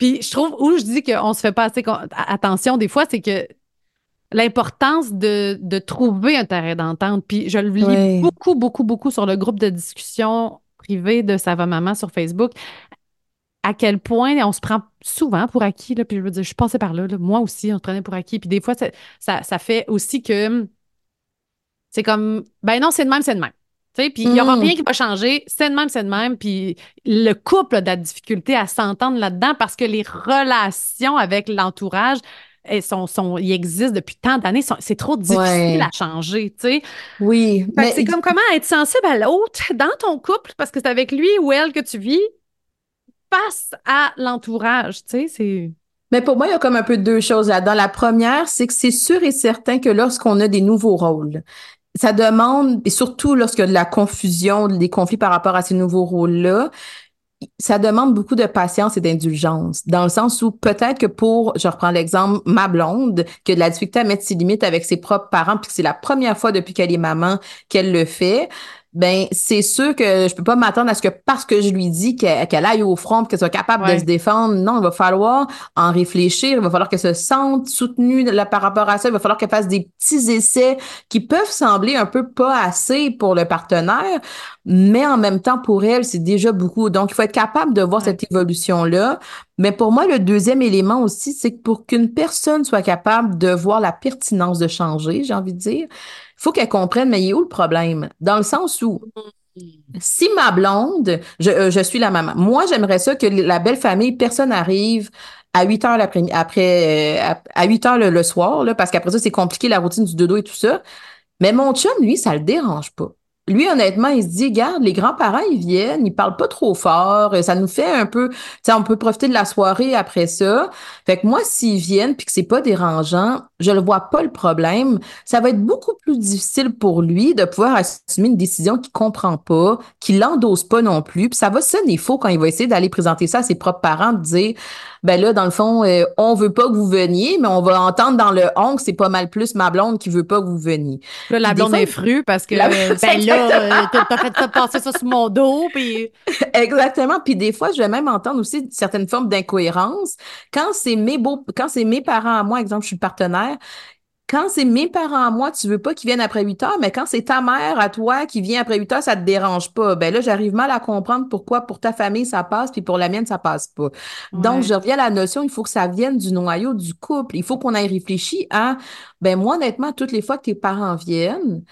Puis je trouve, où je dis qu'on se fait pas assez attention des fois, c'est que l'importance de trouver un terrain d'entente. Puis je le lis Ouais. beaucoup, beaucoup, beaucoup sur le groupe de discussion privé de Ça va maman sur Facebook, à quel point on se prend souvent pour acquis, là, puis je veux dire, je suis passée par là, moi aussi, on se prenait pour acquis. Puis des fois, ça fait aussi que c'est comme, ben non, c'est de même, c'est de même. Tu sais, puis il n'y aura rien qui va changer, c'est de même, c'est de même. Puis le couple a de la difficulté à s'entendre là-dedans parce que les relations avec l'entourage, ils existent depuis tant d'années, c'est trop difficile Ouais. à changer, tu sais. Oui, Fait que c'est mais comme comment être sensible à l'autre dans ton couple parce que c'est avec lui ou elle que tu vis face à l'entourage, tu sais, c'est... Mais pour moi, il y a comme un peu deux choses là-dedans. La première, c'est que c'est sûr et certain que lorsqu'on a des nouveaux rôles, ça demande, et surtout lorsqu'il y a de la confusion, des conflits par rapport à ces nouveaux rôles-là, ça demande beaucoup de patience et d'indulgence, dans le sens où peut-être que je reprends l'exemple, ma blonde, qui a de la difficulté à mettre ses limites avec ses propres parents, puis que c'est la première fois depuis qu'elle est maman qu'elle le fait, ben c'est sûr que je peux pas m'attendre à ce que parce que je lui dis qu'elle aille au front, qu'elle soit capable de se Ouais. défendre. Non, il va falloir en réfléchir, il va falloir qu'elle se sente soutenue là, par rapport à ça, il va falloir qu'elle fasse des petits essais qui peuvent sembler un peu pas assez pour le partenaire, mais en même temps, pour elle, c'est déjà beaucoup. Donc, il faut être capable de voir Ouais. cette évolution-là. Mais pour moi, le deuxième élément aussi, c'est que pour qu'une personne soit capable de voir la pertinence de changer, j'ai envie de dire, il faut qu'elle comprenne, mais il est où le problème? Dans le sens où, si ma blonde, je suis la maman, moi, j'aimerais ça que la belle famille, personne arrive à 8 heures l'après-midi, à 8 heures le soir, là, parce qu'après ça, c'est compliqué, la routine du dodo et tout ça. Mais mon chum, lui, ça le dérange pas. Lui, honnêtement, il se dit, regarde, les grands-parents, ils viennent, ils parlent pas trop fort, ça nous fait un peu, tu sais, on peut profiter de la soirée après ça. Fait que moi, s'ils viennent puis que c'est pas dérangeant, je le vois pas le problème. Ça va être beaucoup plus difficile pour lui de pouvoir assumer une décision qu'il comprend pas, qu'il l'endosse pas non plus. Puis ça va sonner faux quand il va essayer d'aller présenter ça à ses propres parents, de dire, ben là, dans le fond, on veut pas que vous veniez, mais on va entendre dans le on que c'est pas mal plus ma blonde qui veut pas que vous veniez. Là, Puis la des blonde fois, est frue parce que, c'est ben là, exactement, t'as fait ça passer ça sur mon dos, puis... exactement. Puis des fois, je vais même entendre aussi certaines formes d'incohérence. Quand c'est mes parents à moi, exemple, je suis le partenaire, quand c'est mes parents à moi, tu veux pas qu'ils viennent après 8 heures, mais quand c'est ta mère à toi qui vient après 8 heures, ça te dérange pas. Ben là, j'arrive mal à comprendre pourquoi pour ta famille ça passe, puis pour la mienne, ça passe pas. Donc, je Ouais. reviens à la notion, il faut que ça vienne du noyau du couple. Il faut qu'on ait réfléchi à, ben moi, honnêtement, toutes les fois que tes parents viennent,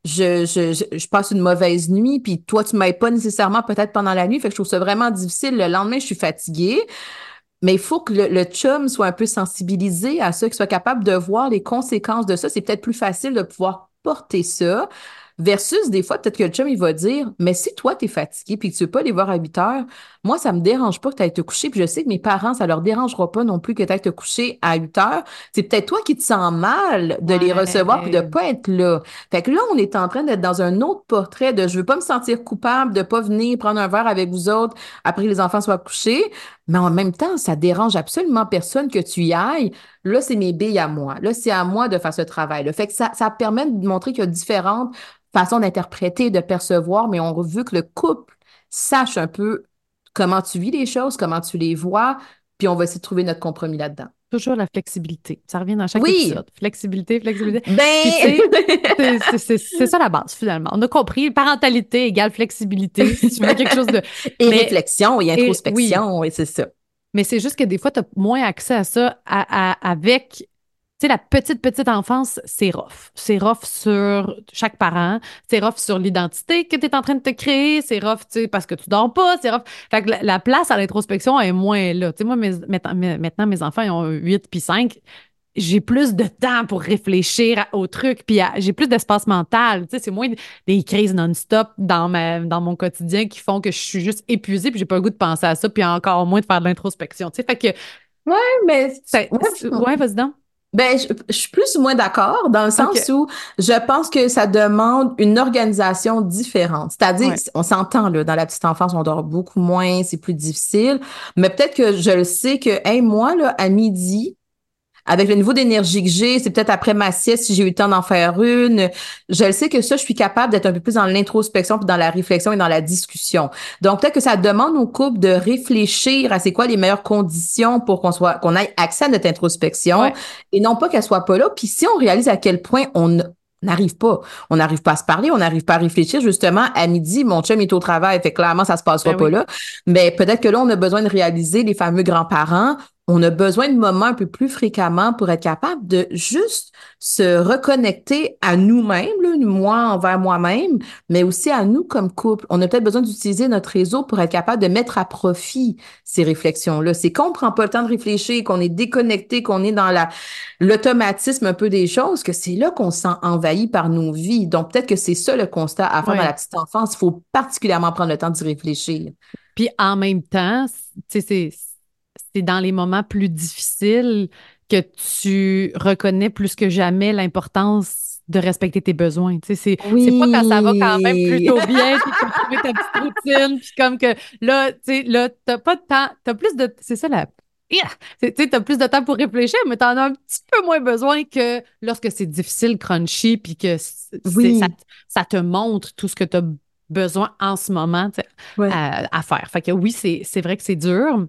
je passe une mauvaise nuit, puis toi, tu m'aides pas nécessairement peut-être pendant la nuit, fait que je trouve ça vraiment difficile. Le lendemain, je suis fatiguée. Mais il faut que le chum soit un peu sensibilisé à ça, qu'il soit capable de voir les conséquences de ça. C'est peut-être plus facile de pouvoir porter ça versus des fois, peut-être que le chum, il va dire, mais si toi, t'es fatigué puis que tu veux pas les voir à 8 heures, moi, ça me dérange pas que tu ailles te coucher. Puis je sais que mes parents, ça leur dérangera pas non plus que tu ailles te coucher à 8 heures. C'est peut-être toi qui te sens mal de les recevoir puis de Ouais. pas être là. Fait que là, on est en train d'être dans un autre portrait de je veux pas me sentir coupable de pas venir prendre un verre avec vous autres après que les enfants soient couchés. Mais en même temps, ça dérange absolument personne que tu y ailles. Là, c'est mes billes à moi. Là, c'est à moi de faire ce travail-là. Fait que ça permet de montrer qu'il y a différentes façons d'interpréter, de percevoir, mais on veut que le couple sache un peu comment tu vis les choses, comment tu les vois, puis on va essayer de trouver notre compromis là-dedans. Toujours la flexibilité. Ça revient dans chaque Oui, épisode. Flexibilité, flexibilité. Puis tu ben, sais, c'est ça la base, finalement. On a compris, parentalité égale flexibilité, si tu veux quelque chose de... et Mais, réflexion et oui, introspection, et c'est ça. mais c'est juste que des fois, tu as moins accès à ça avec... Tu sais, la petite enfance, c'est rough. C'est rough sur chaque parent. C'est rough sur l'identité que tu es en train de te créer. C'est rough, tu sais, parce que tu dors pas. C'est rough. Fait que la place à l'introspection est moins là. Tu sais, moi, maintenant, mes enfants, ils ont 8 puis 5. J'ai plus de temps pour réfléchir au truc, puis j'ai plus d'espace mental. Tu sais, c'est moins des crises non-stop dans mon quotidien qui font que je suis juste épuisée, puis j'ai pas le goût de penser à ça, puis encore moins de faire de l'introspection. Tu sais, fait que, Ouais, mais ouais, vas-y donc. ben, je suis plus ou moins d'accord dans le OK. sens où je pense que ça demande une organisation différente. C'est-à-dire, Ouais. on s'entend là, dans la petite enfance, on dort beaucoup moins, c'est plus difficile. Mais peut-être que je le sais que, hey, moi, là, à midi, avec le niveau d'énergie que j'ai, c'est peut-être après ma sieste si j'ai eu le temps d'en faire une. Je le sais que ça, je suis capable d'être un peu plus dans l'introspection puis dans la réflexion et dans la discussion. Donc, peut-être que ça demande au couple de réfléchir à c'est quoi les meilleures conditions pour qu'on ait accès à notre introspection Ouais. et non pas qu'elle soit pas là. Puis si on réalise à quel point on n'arrive pas. On n'arrive pas à se parler, on n'arrive pas à réfléchir. Justement, à midi, mon chum est au travail, fait que clairement, ça se passera Ben pas oui. là. Mais peut-être que là, on a besoin de réaliser les fameux grands-parents. On a besoin de moments un peu plus fréquemment pour être capable de juste se reconnecter à nous-mêmes, là, moi envers moi-même, mais aussi à nous comme couple. On a peut-être besoin d'utiliser notre réseau pour être capable de mettre à profit ces réflexions-là. C'est qu'on prend pas le temps de réfléchir, qu'on est déconnecté, qu'on est dans l'automatisme un peu des choses, que c'est là qu'on se sent envahi par nos vies. Donc, peut-être que c'est ça le constat à faire dans Ouais. la petite enfance. Il faut particulièrement prendre le temps d'y réfléchir. Puis en même temps, tu sais, c'est dans les moments plus difficiles que tu reconnais plus que jamais l'importance de respecter tes besoins. Tu sais, c'est pas quand ça va quand même Oui. plutôt bien, puis que tu as trouvé ta petite routine, puis comme que là, tu sais, là, t'as pas de temps, t'as plus de... C'est ça la... Yeah! Tu sais, t'as plus de temps pour réfléchir, mais t'en as un petit peu moins besoin que lorsque c'est difficile, crunchy, puis que Oui. ça te montre tout ce que tu as besoin en ce moment, tu sais, Ouais. à faire. Fait que oui, c'est vrai que c'est dur.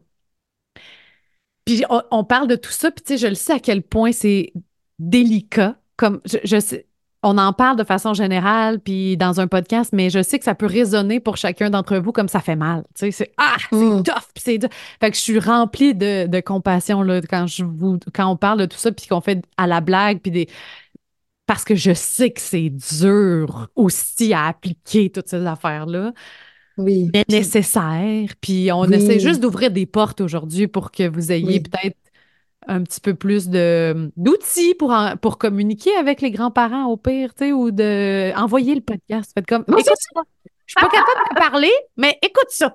Puis on parle de tout ça, puis tu sais, je le sais à quel point c'est délicat. Comme je sais, on en parle de façon générale, puis dans un podcast, mais je sais que ça peut résonner pour chacun d'entre vous comme ça fait mal. Tu sais, c'est Mm. tough, puis c'est dur. Fait que je suis remplie de compassion là, quand on parle de tout ça, puis qu'on fait à la blague, parce que je sais que c'est dur aussi à appliquer toutes ces affaires-là, Oui. mais Puis, nécessaire. Puis on essaie oui. juste d'ouvrir des portes aujourd'hui pour que vous ayez Oui. peut-être un petit peu plus d'outils pour communiquer avec les grands-parents au pire, tu sais, ou de envoyer le podcast. Faites comme, Non, c'est écoute ça. Je suis pas capable de parler, mais écoute ça.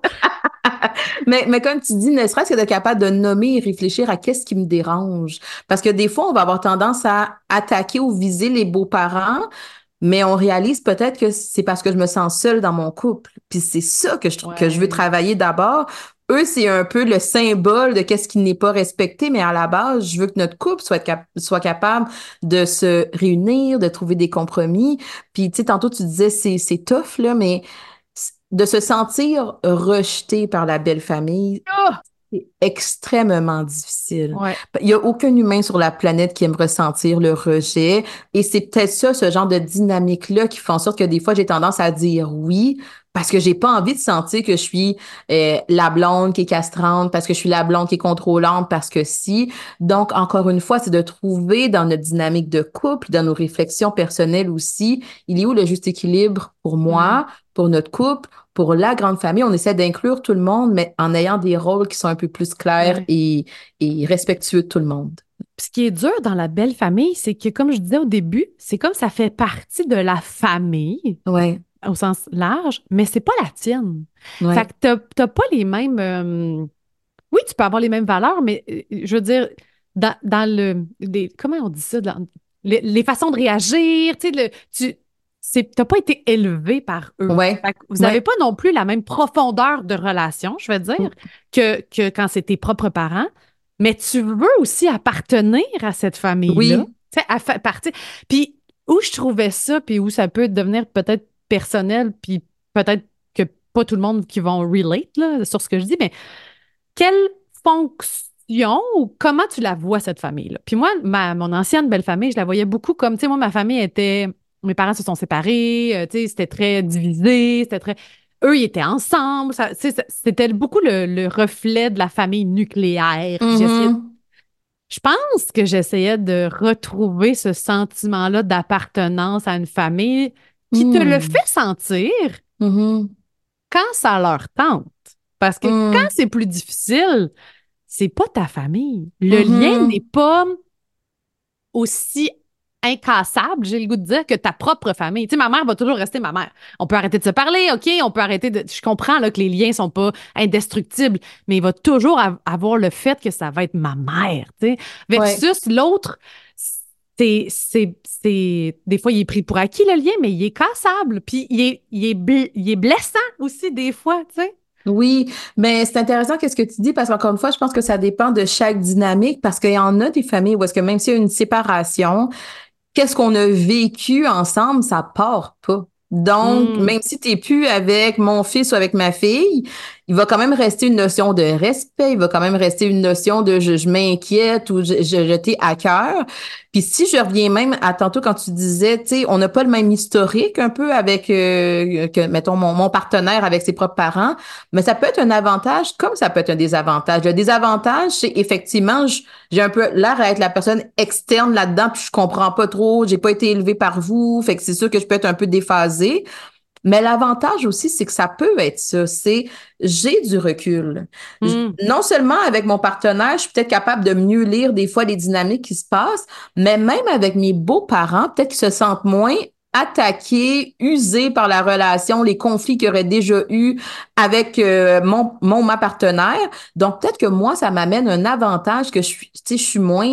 mais comme tu dis, ne serait-ce que d'être capable de nommer et réfléchir à qu'est-ce qui me dérange. Parce que des fois, on va avoir tendance à attaquer ou viser les beaux-parents, mais on réalise peut-être que c'est parce que je me sens seule dans mon couple. Puis c'est ça que que je veux Ouais. travailler d'abord. Eux, c'est un peu le symbole de qu'est-ce qui n'est pas respecté, mais à la base, je veux que notre couple soit capable de se réunir, de trouver des compromis. Puis, tu sais, tantôt, tu disais, c'est tough, là, mais de se sentir rejeté par la belle famille, Ah! c'est extrêmement difficile. Ouais. Il y a aucun humain sur la planète qui aime ressentir le rejet. Et c'est peut-être ça, ce genre de dynamique-là, qui fait en sorte que des fois, j'ai tendance à dire oui, parce que j'ai pas envie de sentir que je suis la blonde qui est castrante, parce que je suis la blonde qui est contrôlante, parce que si. Donc, encore une fois, c'est de trouver dans notre dynamique de couple, dans nos réflexions personnelles aussi, il est où le juste équilibre pour Ouais. moi, pour notre couple, pour la grande famille. On essaie d'inclure tout le monde, mais en ayant des rôles qui sont un peu plus clairs Ouais. et respectueux de tout le monde. Puis ce qui est dur dans la belle famille, c'est que, comme je disais au début, c'est comme ça fait partie de la famille Ouais, au sens large, mais c'est pas la tienne. Fait ouais. que t'as pas les mêmes. Oui, tu peux avoir les mêmes valeurs, mais je veux dire, dans comment on dit ça? Les façons de réagir, tu sais, t'as pas été élevé par eux. Ouais, Fait que vous n'avez ouais. pas non plus la même profondeur de relation, je veux dire, que quand c'est tes propres parents, mais tu veux aussi appartenir à cette famille-là. Oui. Tu sais, à faire partie. Puis où je trouvais ça, puis où ça peut devenir peut-être personnel, puis peut-être que pas tout le monde qui vont relate là, sur ce que je dis, mais quelle fonction ou comment tu la vois, cette famille-là? Puis moi, mon ancienne belle famille, je la voyais beaucoup comme, tu sais, moi, ma famille était, mes parents se sont séparés, tu sais, c'était très divisé, c'était très, eux, ils étaient ensemble, tu sais, c'était beaucoup le reflet de la famille nucléaire. Puis Mhm. je pense que j'essayais de retrouver ce sentiment-là d'appartenance à une famille qui te le Mhm. fait sentir Mhm. quand ça leur tente. Parce que quand Mhm. c'est plus difficile, c'est pas ta famille. Le lien n'est Mhm. pas aussi incassable, j'ai le goût de dire, que ta propre famille. Tu sais, ma mère va toujours rester ma mère. On peut arrêter de se parler, OK? On peut arrêter de... Je comprends là, que les liens sont pas indestructibles, mais il va toujours avoir le fait que ça va être ma mère, tu sais. Ouais. Versus l'autre, Des fois, il est pris pour acquis, le lien, mais il est cassable. Puis il est blessant aussi, des fois, tu sais. Oui, mais c'est intéressant qu'est-ce que tu dis parce qu'encore une fois, je pense que ça dépend de chaque dynamique parce qu'il y en a des familles où est-ce que même s'il y a une séparation, qu'est-ce qu'on a vécu ensemble, ça part pas. Donc, Hmm. même si t'es plus avec mon fils ou avec ma fille, il va quand même rester une notion de respect, il va quand même rester une notion de je m'inquiète ou je t'ai à cœur. Puis si je reviens même à tantôt quand tu disais, tu sais, on n'a pas le même historique un peu avec, que, mettons, mon partenaire avec ses propres parents, mais ça peut être un avantage comme ça peut être un désavantage. Le désavantage, c'est effectivement, j'ai un peu l'air à être la personne externe là-dedans, puis je comprends pas trop, j'ai pas été élevée par vous, fait que c'est sûr que je peux être un peu déphasée. Mais l'avantage aussi, c'est que ça peut être ça, c'est j'ai du recul. Hmm. Non seulement avec mon partenaire, je suis peut-être capable de mieux lire des fois les dynamiques qui se passent, mais même avec mes beaux-parents, peut-être qu'ils se sentent moins attaqués, usés par la relation, les conflits qu'il y aurait déjà eu avec ma partenaire. Donc peut-être que moi, ça m'amène un avantage que je suis, tu sais, je suis moins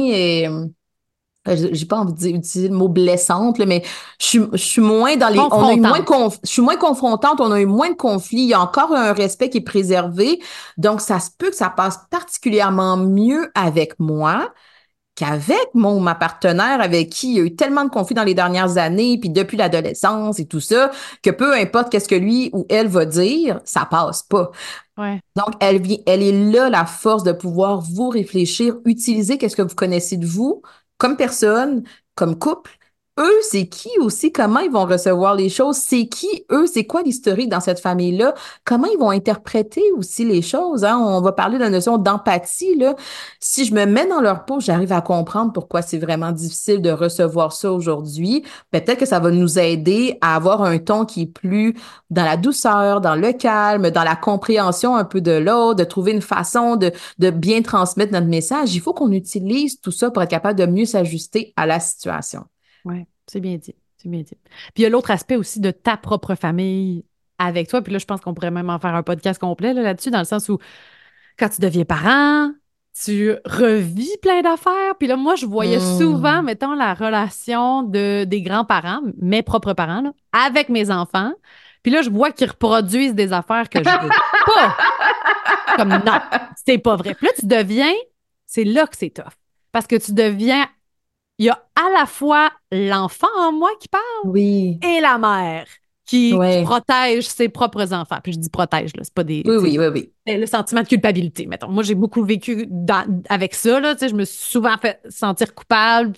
j'ai pas envie d'utiliser le mot blessante, là, mais je suis moins dans les, on a eu moins de Confrontante. je suis moins confrontante, on a eu moins de conflits, il y a encore un respect qui est préservé. Donc, ça se peut que ça passe particulièrement mieux avec moi qu'avec ma partenaire avec qui il y a eu tellement de conflits dans les dernières années, puis depuis l'adolescence et tout ça, que peu importe qu'est-ce que lui ou elle va dire, ça passe pas. Ouais. Donc, elle est là, la force de pouvoir vous réfléchir, utiliser qu'est-ce que vous connaissez de vous comme personne, comme couple. Eux, c'est qui aussi? Comment ils vont recevoir les choses? C'est qui, eux? C'est quoi l'historique dans cette famille-là? Comment ils vont interpréter aussi les choses, hein? On va parler de la notion d'empathie, là. Si je me mets dans leur peau, j'arrive à comprendre pourquoi c'est vraiment difficile de recevoir ça aujourd'hui. Peut-être que ça va nous aider à avoir un ton qui est plus dans la douceur, dans le calme, dans la compréhension un peu de l'autre, de trouver une façon de bien transmettre notre message. Il faut qu'on utilise tout ça pour être capable de mieux s'ajuster à la situation. Ouais, c'est bien dit. C'est bien dit. Puis il y a l'autre aspect aussi de ta propre famille avec toi. Puis là, je pense qu'on pourrait même en faire un podcast complet là-dessus, dans le sens où quand tu deviens parent, tu revis plein d'affaires. Puis là, moi, je voyais souvent, Hmm. mettons, la relation des grands-parents, mes propres parents, là, avec mes enfants. Puis là, je vois qu'ils reproduisent des affaires que je veux pas. Comme non, c'est pas vrai. Puis là, c'est là que c'est tough. Parce que tu deviens, il y a à la fois l'enfant en moi qui parle Oui, et la mère qui ouais. protège ses propres enfants. Puis je dis protège, là, c'est pas des. Oui, Tu sais, oui, oui, oui. le sentiment de culpabilité, mettons. Moi, j'ai beaucoup vécu avec ça, là, tu sais, je me suis souvent fait sentir coupable.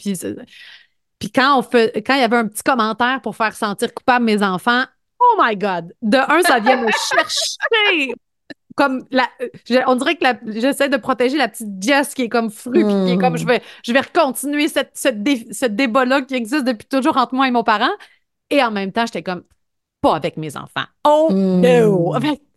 Puis quand il y avait un petit commentaire pour faire sentir coupable mes enfants, oh my God! De un, ça vient me chercher comme on dirait que j'essaie de protéger la petite Jess qui est comme fru puis qui est comme Hmm. je vais recontinuer ce débat-là qui existe depuis toujours entre moi et mon parent. Et en même temps, j'étais comme pas avec mes enfants. Oh no! Hmm. Fait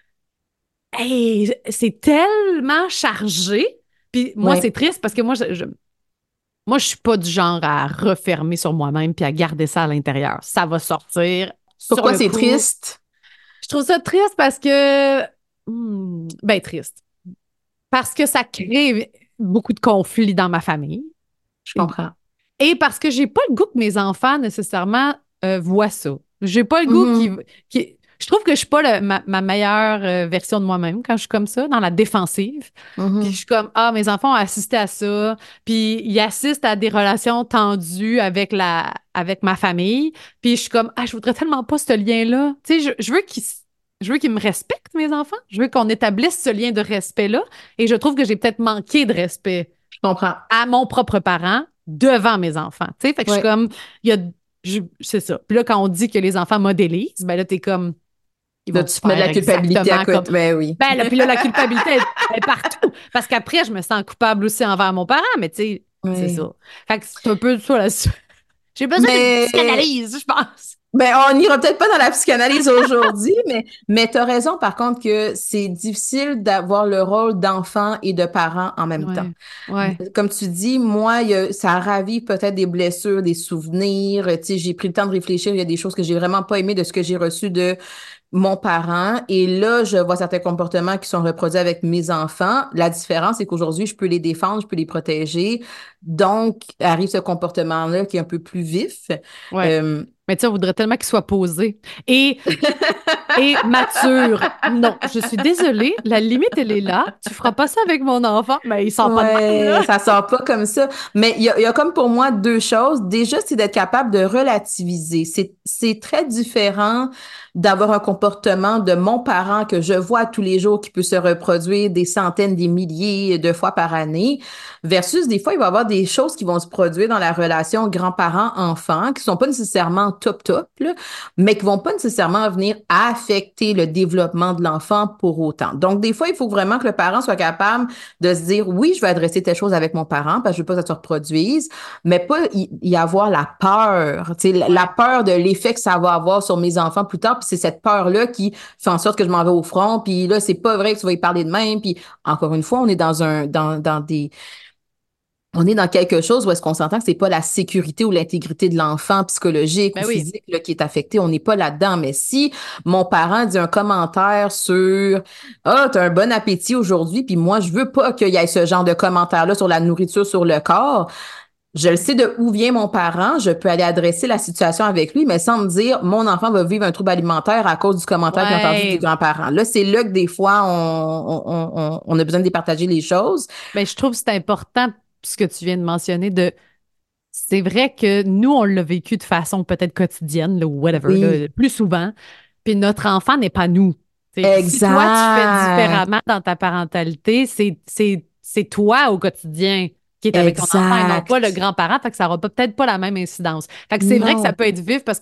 hey, c'est tellement chargé. Puis moi, c'est Ouais. triste parce que moi, je suis pas du genre à refermer sur moi-même puis à garder ça à l'intérieur. Ça va sortir sur Pourquoi le c'est coup. triste? Je trouve ça triste parce que ben triste. Parce que ça crée beaucoup de conflits dans ma famille Je comprends. et parce que j'ai pas le goût que mes enfants nécessairement voient ça. J'ai pas le goût Mhm. je trouve que je suis pas ma meilleure version de moi-même quand je suis comme ça, dans la défensive. Puis je Mhm. suis comme, ah, mes enfants ont assisté à ça. Puis ils assistent à des relations tendues avec ma famille. Puis je suis comme, ah, je voudrais tellement pas ce lien-là. Tu sais, je veux qu'ils me respectent, mes enfants. Je veux qu'on établisse ce lien de respect-là. Et je trouve que j'ai peut-être manqué de respect Je comprends. à mon propre parent devant mes enfants. Tu sais, fait que je suis Ouais. comme, il y a, c'est ça. Puis là, quand on dit que les enfants modélisent, ben là, t'es comme, ils Là, vont tu te mets de faire la culpabilité à exactement comme. côté. Ben oui. Ben là, puis là, la culpabilité elle est partout. Parce qu'après, je me sens coupable aussi envers mon parent, mais tu sais, c'est Oui. ça. Fait que c'est un peu ça là-dessus. J'ai besoin d'une Mais psychanalyse, je pense. ben, on n'ira peut-être pas dans la psychanalyse aujourd'hui, mais tu as raison, par contre, que c'est difficile d'avoir le rôle d'enfant et de parent en même temps. Ouais, ouais, Comme tu dis, moi, ça ravive peut-être des blessures, des souvenirs. Tu sais, j'ai pris le temps de réfléchir. Il y a des choses que j'ai vraiment pas aimées de ce que j'ai reçu de mon parent. Et là, je vois certains comportements qui sont reproduits avec mes enfants. La différence, c'est qu'aujourd'hui, je peux les défendre, je peux les protéger. Donc, arrive ce comportement-là qui est un peu plus vif. ouais. Euh, Mais tu sais, on voudrait tellement qu'il soit posé et mature. Non, je suis désolée, la limite, elle est là. Tu feras pas ça avec mon enfant, mais il sort pas de même, Ouais, là. ça sort pas comme ça. Mais il y a comme pour moi deux choses. Déjà, c'est d'être capable de relativiser. C'est très différent d'avoir un comportement de mon parent que je vois tous les jours qui peut se reproduire des centaines, des milliers de fois par année, versus des fois, il va y avoir des choses qui vont se produire dans la relation grands-parents-enfants qui sont pas nécessairement top, là, mais qui vont pas nécessairement venir affecter le développement de l'enfant pour autant. Donc, des fois, il faut vraiment que le parent soit capable de se dire, oui, je vais adresser telle chose avec mon parent parce que je veux pas que ça se reproduise, mais pas y avoir la peur, tu sais, la peur de l'effet que ça va avoir sur mes enfants plus tard, puis c'est cette peur-là qui fait en sorte que je m'en vais au front, puis là, c'est pas vrai que tu vas y parler de même, puis encore une fois, on est on est dans quelque chose où est-ce qu'on s'entend que c'est pas la sécurité ou l'intégrité de l'enfant psychologique ou Ben oui. physique là, qui est affecté. On n'est pas là-dedans. Mais si mon parent dit un commentaire sur Ah, t'as un bon appétit aujourd'hui, puis moi, je veux pas qu'il y ait ce genre de commentaire-là sur la nourriture, sur le corps, je le sais de où vient mon parent, je peux aller adresser la situation avec lui, mais sans me dire mon enfant va vivre un trouble alimentaire à cause du commentaire qu'il a entendu du Ouais. grand-parent. Là, c'est là que des fois, on a besoin de départager les choses. Ben, je trouve que c'est important ce que tu viens de mentionner de c'est vrai que nous, on l'a vécu de façon peut-être quotidienne, là, ou whatever, Oui, là, plus souvent. Puis notre enfant n'est pas nous. Puis si toi, tu fais exact. différemment dans ta parentalité, c'est toi au quotidien qui est avec ton enfant et non pas le Exact. grand-parent. Fait que ça n'aura peut-être pas la même incidence. Fait que c'est vrai que ça Non. peut être vif parce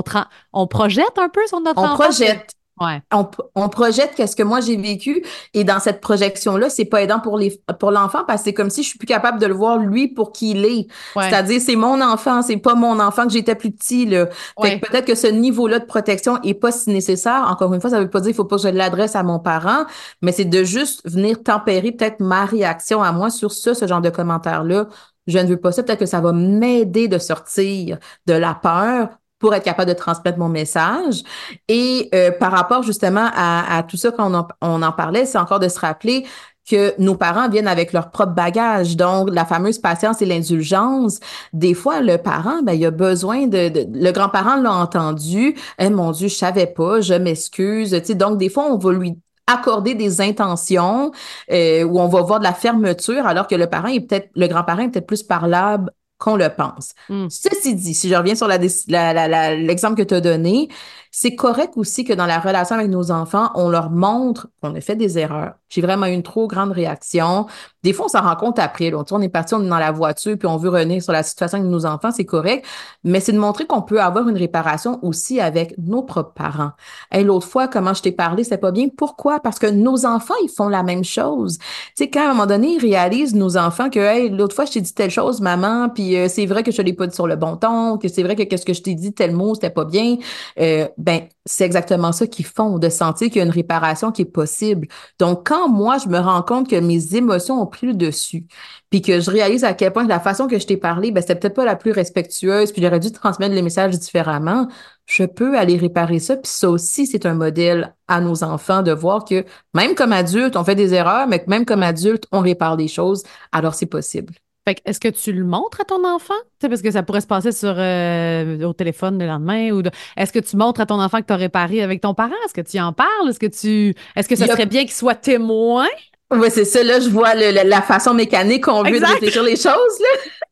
on projette un peu sur notre On enfant. projette. Ouais. On projette qu'est-ce que moi j'ai vécu et dans cette projection-là, c'est pas aidant pour l'enfant parce que c'est comme si je suis plus capable de le voir lui pour qui il est. Ouais. C'est-à-dire, c'est mon enfant, c'est pas mon enfant que j'étais plus petit, là. Fait que Ouais. peut-être que ce niveau-là de protection est pas si nécessaire. Encore une fois, ça veut pas dire qu'il faut pas que je l'adresse à mon parent, mais c'est de juste venir tempérer peut-être ma réaction à moi sur ce genre de commentaire-là. Je ne veux pas ça. Peut-être que ça va m'aider de sortir de la peur pour être capable de transmettre mon message. Et par rapport justement à tout ça on en parlait, c'est encore de se rappeler que nos parents viennent avec leur propre bagage. Donc, la fameuse patience et l'indulgence. Des fois, le parent, ben, il a besoin le grand-parent l'a entendu. Eh, mon Dieu, je savais pas, je m'excuse. Tu sais, donc, des fois, on va lui accorder des intentions où on va voir de la fermeture alors que le grand-parent est peut-être plus parlable qu'on le pense. Hmm. Ceci dit, si je reviens sur l'exemple que tu as donné, c'est correct aussi que dans la relation avec nos enfants, on leur montre qu'on a fait des erreurs. J'ai vraiment eu une trop grande réaction. Des fois, on s'en rend compte après. Là. Tu sais, on est parti, on est dans la voiture, puis on veut revenir sur la situation avec nos enfants, c'est correct. Mais c'est de montrer qu'on peut avoir une réparation aussi avec nos propres parents. Hey, l'autre fois, comment je t'ai parlé, c'est pas bien. Pourquoi? Parce que nos enfants, ils font la même chose. Tu sais, quand à un moment donné, ils réalisent, nos enfants, que hey, l'autre fois, je t'ai dit telle chose, maman, puis c'est vrai que je l'ai pas dit sur le bon ton, que c'est vrai que qu'est-ce que je t'ai dit, tel mot, c'était pas bien. Ben, c'est exactement ça qu'ils font, de sentir qu'il y a une réparation qui est possible. Donc, quand moi, je me rends compte que mes émotions ont pris le dessus, puis que je réalise à quel point la façon que je t'ai parlé, ben, c'était peut-être pas la plus respectueuse, puis j'aurais dû transmettre les messages différemment, je peux aller réparer ça. Puis ça aussi, c'est un modèle à nos enfants de voir que même comme adulte, on fait des erreurs, mais que même comme Ouais. adulte, on répare des choses. Alors, c'est possible. Fait que est-ce que tu le montres à ton enfant? Tu sais, parce que ça pourrait se passer au téléphone le lendemain est-ce que tu montres à ton enfant que tu as réparé avec ton parent? Est-ce que tu en parles? Est-ce que Il ça y a serait bien qu'il soit témoin? Oui, c'est ça. Là, je vois la façon mécanique qu'on veut de Exact. réfléchir les choses.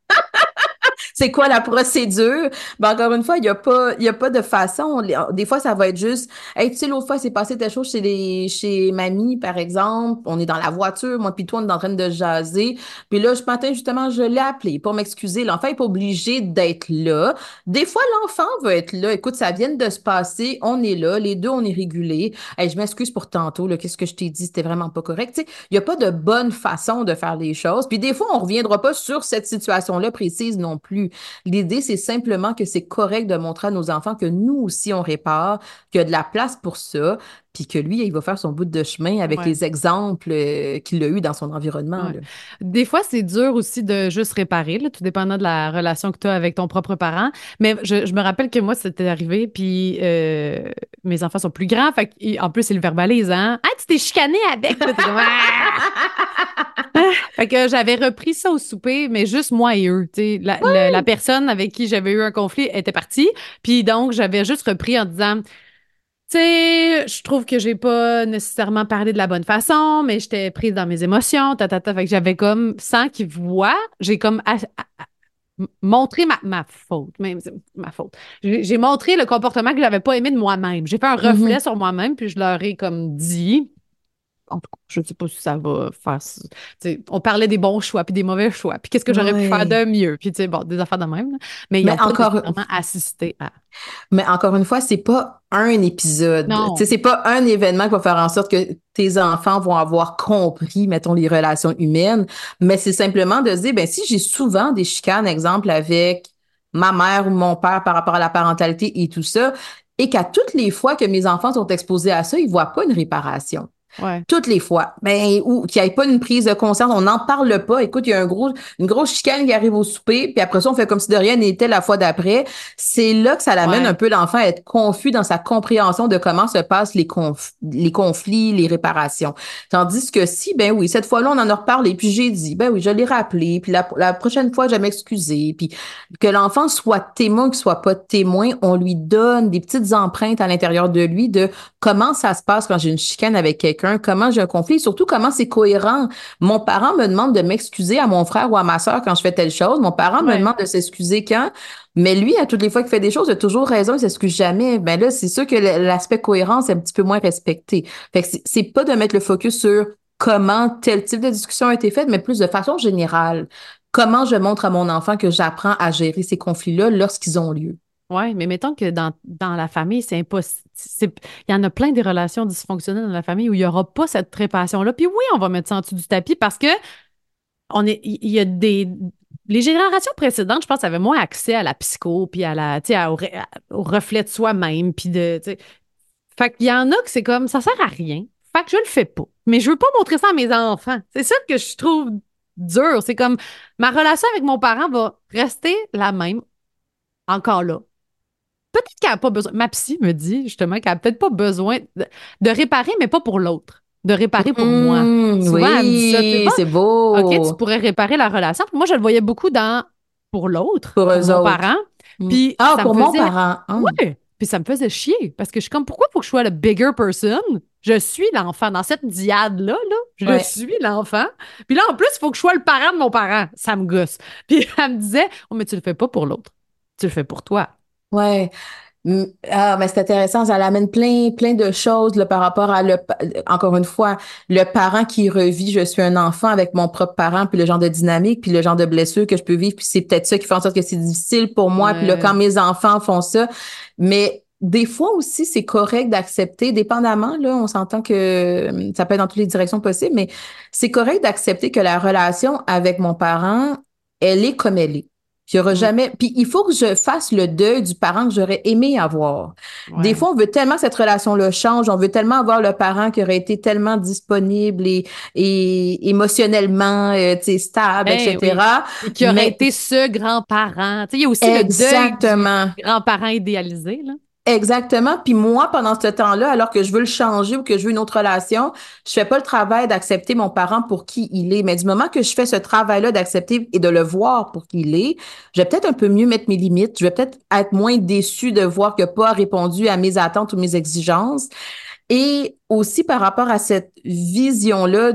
C'est quoi la procédure? Ben, encore une fois, il y a pas de façon. Des fois, ça va être juste, hey, tu sais, l'autre fois, c'est passé telle chose chez mamie, par exemple. On est dans la voiture, moi puis toi, on est en train de jaser. Puis là, ce matin, justement, je l'ai appelé pour m'excuser. L'enfant n'est pas obligé d'être là. Des fois, l'enfant veut être là. Écoute, ça vient de se passer. On est là. Les deux, on est régulés. Hey, je m'excuse pour tantôt, là. Qu'est-ce que je t'ai dit? C'était vraiment pas correct. Tu sais, il n'y a pas de bonne façon de faire les choses. Puis des fois, on reviendra pas sur cette situation-là précise non plus. L'idée, c'est simplement que c'est correct de montrer à nos enfants que nous aussi, on répare, qu'il y a de la place pour ça, puis que lui, il va faire son bout de chemin avec les exemples qu'il a eu dans son environnement. Ouais. Là. Des fois, c'est dur aussi de juste réparer, là, tout dépendant de la relation que tu as avec ton propre parent. Mais je me rappelle que moi, c'était arrivé, puis mes enfants sont plus grands, fait en plus, ils le verbalisent, hein. Ah, tu t'es chicané avec! Là, t'es comme, Fait que j'avais repris ça au souper, mais juste moi et eux. Tu sais, la personne avec qui j'avais eu un conflit était partie, puis donc j'avais juste repris en disant. Tu sais, je trouve que j'ai pas nécessairement parlé de la bonne façon, mais j'étais prise dans mes émotions, Fait que j'avais comme, sans qu'ils voient, j'ai comme montré ma faute, même ma faute. J'ai montré le comportement que j'avais pas aimé de moi-même. J'ai fait un reflet sur moi-même, puis je leur ai comme dit. En tout cas, je ne sais pas si ça va faire. Tu sais, on parlait des bons choix puis des mauvais choix. Puis qu'est-ce que j'aurais pu faire de mieux? Puis, tu sais, bon, des affaires de même. Là. Mais ils n'ont pas nécessairement assisté à. Mais encore une fois, c'est pas un épisode. Non. Tu sais, c'est pas un événement qui va faire en sorte que tes enfants vont avoir compris, mettons, les relations humaines. Mais c'est simplement de se dire, ben, si j'ai souvent des chicanes, exemple, avec ma mère ou mon père par rapport à la parentalité et tout ça, et qu'à toutes les fois que mes enfants sont exposés à ça, ils voient pas une réparation. Ouais. Toutes les fois. Ben, ou qu'il n'y ait pas une prise de conscience, on n'en parle pas. Écoute, il y a une grosse chicane qui arrive au souper, puis après ça, on fait comme si de rien n'était la fois d'après. C'est là que ça l'amène un peu l'enfant à être confus dans sa compréhension de comment se passent les conflits, les réparations. Tandis que si, ben oui, cette fois-là, on en a reparlé, puis j'ai dit, ben oui, je l'ai rappelé, puis la prochaine fois, je vais m'excuser, puis que l'enfant soit témoin, qu'il soit pas témoin, on lui donne des petites empreintes à l'intérieur de lui de comment ça se passe quand j'ai une chicane avec quelqu'un, comment j'ai un conflit, surtout comment c'est cohérent. Mon parent me demande de m'excuser à mon frère ou à ma sœur quand je fais telle chose. Mon parent me demande de s'excuser quand, mais lui, à toutes les fois qu'il fait des choses, il a toujours raison, il s'excuse jamais. Ben là, c'est sûr que l'aspect cohérence est un petit peu moins respecté. Fait que c'est pas de mettre le focus sur comment tel type de discussion a été faite, mais plus de façon générale. Comment je montre à mon enfant que j'apprends à gérer ces conflits-là lorsqu'ils ont lieu. Oui, mais mettons que dans la famille, c'est impossible. Il y en a plein des relations dysfonctionnelles dans la famille où il n'y aura pas cette réparation-là. Puis oui, on va mettre ça en dessous du tapis parce que il y a les générations précédentes, je pense, avaient moins accès à la psycho, puis à au reflet de soi-même, puis Fait qu'il y en a que c'est comme, ça sert à rien. Fait que je le fais pas. Mais je veux pas montrer ça à mes enfants. C'est ça que je trouve dur. C'est comme, ma relation avec mon parent va rester la même, encore là. Peut-être qu'elle n'a pas besoin. Ma psy me dit justement qu'elle n'a peut-être pas besoin de réparer, mais pas pour l'autre. De réparer pour moi. Souvent, elle me dit ça. Oui, c'est beau. OK, tu pourrais réparer la relation. Puis moi, je le voyais beaucoup pour l'autre, pour pour eux mon autres. parent. Puis ça pour me mon faisait... parent. Ouais. Puis ça me faisait chier parce que je suis comme, pourquoi il faut que je sois le bigger person? Je suis l'enfant. Dans cette diade-là, je suis l'enfant. Puis là, en plus, il faut que je sois le parent de mon parent. Ça me gosse. Puis elle me disait, oh, mais tu le fais pas pour l'autre. Tu le fais pour toi. Ouais. Ah, mais c'est intéressant, ça amène plein de choses là, par rapport à encore une fois, le parent qui revit, je suis un enfant avec mon propre parent, puis le genre de dynamique, puis le genre de blessure que je peux vivre, puis c'est peut-être ça qui fait en sorte que c'est difficile pour moi, puis là, quand mes enfants font ça, mais des fois aussi, c'est correct d'accepter, dépendamment, là, on s'entend que ça peut être dans toutes les directions possibles, mais c'est correct d'accepter que la relation avec mon parent, elle est comme elle est. Puis il y aura jamais. Puis il faut que je fasse le deuil du parent que j'aurais aimé avoir. Ouais. Des fois, on veut tellement que cette relation-là change, on veut tellement avoir le parent qui aurait été tellement disponible et émotionnellement stable, etc. Oui. Et qui aurait été ce grand-parent. Tu sais, il y a aussi le deuil du grand-parent idéalisé, là. Exactement. Puis moi, pendant ce temps-là, alors que je veux le changer ou que je veux une autre relation, je fais pas le travail d'accepter mon parent pour qui il est. Mais du moment que je fais ce travail-là d'accepter et de le voir pour qui il est, je vais peut-être un peu mieux mettre mes limites. Je vais peut-être être moins déçue de voir qu'il n'a pas répondu à mes attentes ou mes exigences. Et aussi par rapport à cette vision-là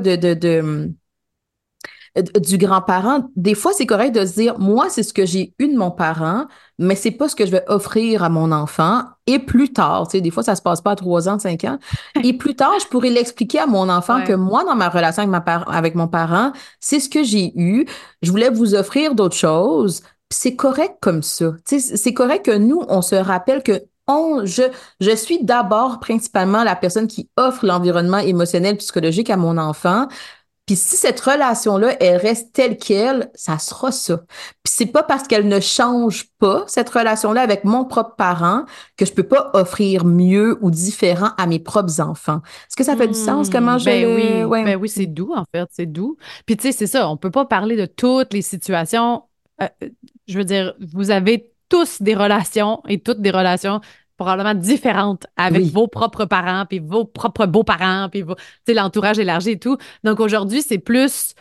du grand-parent, des fois, c'est correct de se dire, moi, c'est ce que j'ai eu de mon parent, mais c'est pas ce que je vais offrir à mon enfant. Et plus tard, tu sais, des fois, ça se passe pas à 3 ans, 5 ans. Et plus tard, je pourrais l'expliquer à mon enfant que moi, dans ma relation avec mon parent, c'est ce que j'ai eu. Je voulais vous offrir d'autres choses. Puis c'est correct comme ça. Tu sais, c'est correct que nous, on se rappelle que je suis d'abord principalement la personne qui offre l'environnement émotionnel, psychologique à mon enfant. Puis si cette relation-là, elle reste telle qu'elle, ça sera ça. Puis c'est pas parce qu'elle ne change pas, cette relation-là avec mon propre parent, que je peux pas offrir mieux ou différent à mes propres enfants. Est-ce que ça fait du sens? Comment je le... Ouais. Ben oui, c'est doux, en fait, c'est doux. Puis tu sais, c'est ça, on peut pas parler de toutes les situations. Je veux dire, vous avez tous des relations et toutes des relations probablement différentes avec Oui. vos propres parents, puis vos propres beaux-parents, puis tu sais, l'entourage élargi et tout. Donc aujourd'hui, c'est plus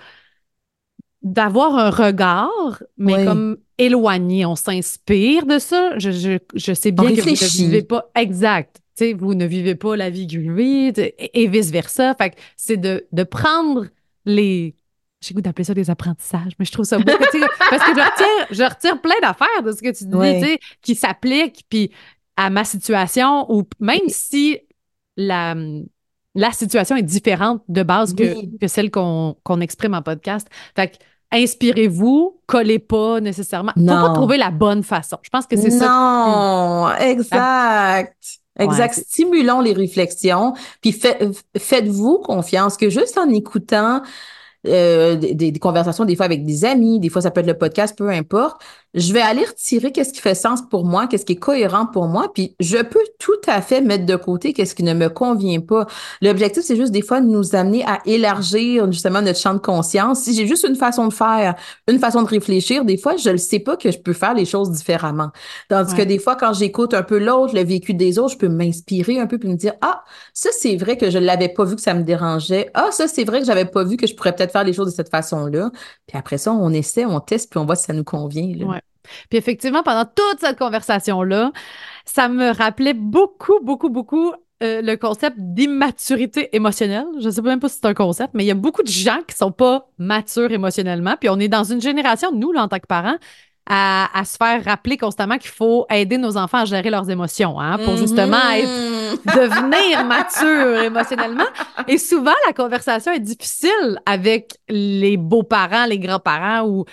d'avoir un regard, mais Oui. comme éloigné. On s'inspire de ça. Je sais bien On que vous ne réfléchit. vivez pas exact. Tu sais, vous ne vivez pas la vie que je vis et vice-versa. Fait que c'est de prendre les... J'ai le goût d'appeler ça des apprentissages, mais je trouve ça beau. Tu sais, parce que je retire plein d'affaires de ce que tu dis, Oui. tu sais, qui s'appliquent puis à ma situation, ou même si la situation est différente de base Oui. que celle qu'on exprime en podcast. Fait que inspirez-vous, collez pas nécessairement. Faut pas Non. trouver la bonne façon. Je pense que c'est ça. Non, exact. Exact. Ouais. Stimulons les réflexions, puis faites-vous confiance que juste en écoutant des conversations, des fois avec des amis, des fois ça peut être le podcast, peu importe, je vais aller retirer qu'est-ce qui fait sens pour moi, qu'est-ce qui est cohérent pour moi, puis je peux tout à fait mettre de côté qu'est-ce qui ne me convient pas. L'objectif, c'est juste des fois de nous amener à élargir justement notre champ de conscience. Si j'ai juste une façon de faire, une façon de réfléchir, des fois, je ne sais pas que je peux faire les choses différemment. Tandis que des fois, quand j'écoute un peu l'autre, le vécu des autres, je peux m'inspirer un peu puis me dire, ah, ça, c'est vrai que je ne l'avais pas vu que ça me dérangeait. Ah, ça, c'est vrai que j'avais pas vu que je pourrais peut-être faire les choses de cette façon-là. Puis après ça, on essaie, on teste, puis on voit si ça nous convient, là. Ouais. Puis effectivement, pendant toute cette conversation-là, ça me rappelait beaucoup, beaucoup, beaucoup le concept d'immaturité émotionnelle. Je ne sais même pas si c'est un concept, mais il y a beaucoup de gens qui sont pas matures émotionnellement. Puis on est dans une génération, nous, là, en tant que parents, à se faire rappeler constamment qu'il faut aider nos enfants à gérer leurs émotions, hein, pour justement devenir matures émotionnellement. Et souvent, la conversation est difficile avec les beaux-parents, les grands-parents ou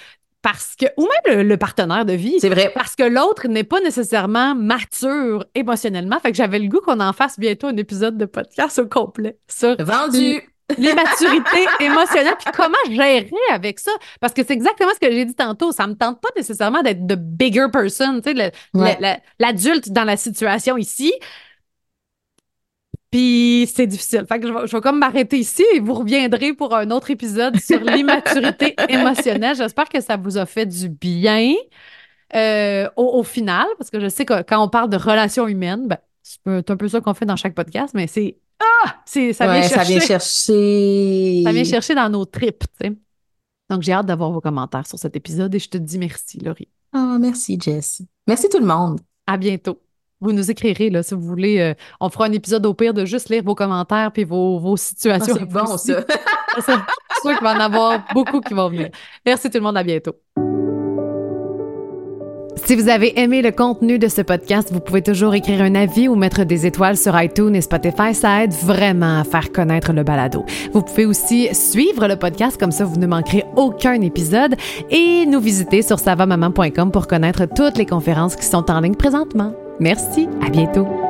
même le partenaire de vie. C'est vrai. Parce que l'autre n'est pas nécessairement mature émotionnellement. Fait que j'avais le goût qu'on en fasse bientôt un épisode de podcast au complet sur Vendu. l'immaturité émotionnelle, puis comment gérer avec ça. Parce que c'est exactement ce que j'ai dit tantôt. Ça me tente pas nécessairement d'être the bigger person, tu sais, l'adulte dans la situation ici. Puis c'est difficile. Fait que je vais comme m'arrêter ici et vous reviendrez pour un autre épisode sur l'immaturité émotionnelle. J'espère que ça vous a fait du bien au final, parce que je sais que quand on parle de relations humaines, ben, c'est un peu ça qu'on fait dans chaque podcast, mais ça vient chercher. Ça vient chercher. Ça vient chercher dans nos tripes, tu sais. Donc, j'ai hâte d'avoir vos commentaires sur cet épisode et je te dis merci, Laurie. Ah, merci, Jess. Merci tout le monde. À bientôt. Vous nous écrirez, là, si vous voulez. On fera un épisode au pire de juste lire vos commentaires puis vos situations. Ah, c'est bon, ça. C'est sûr qu'il va y en avoir beaucoup qui vont venir. Merci tout le monde. À bientôt. Si vous avez aimé le contenu de ce podcast, vous pouvez toujours écrire un avis ou mettre des étoiles sur iTunes et Spotify. Ça aide vraiment à faire connaître le balado. Vous pouvez aussi suivre le podcast, comme ça vous ne manquerez aucun épisode, et nous visiter sur savamaman.com pour connaître toutes les conférences qui sont en ligne présentement. Merci, à bientôt.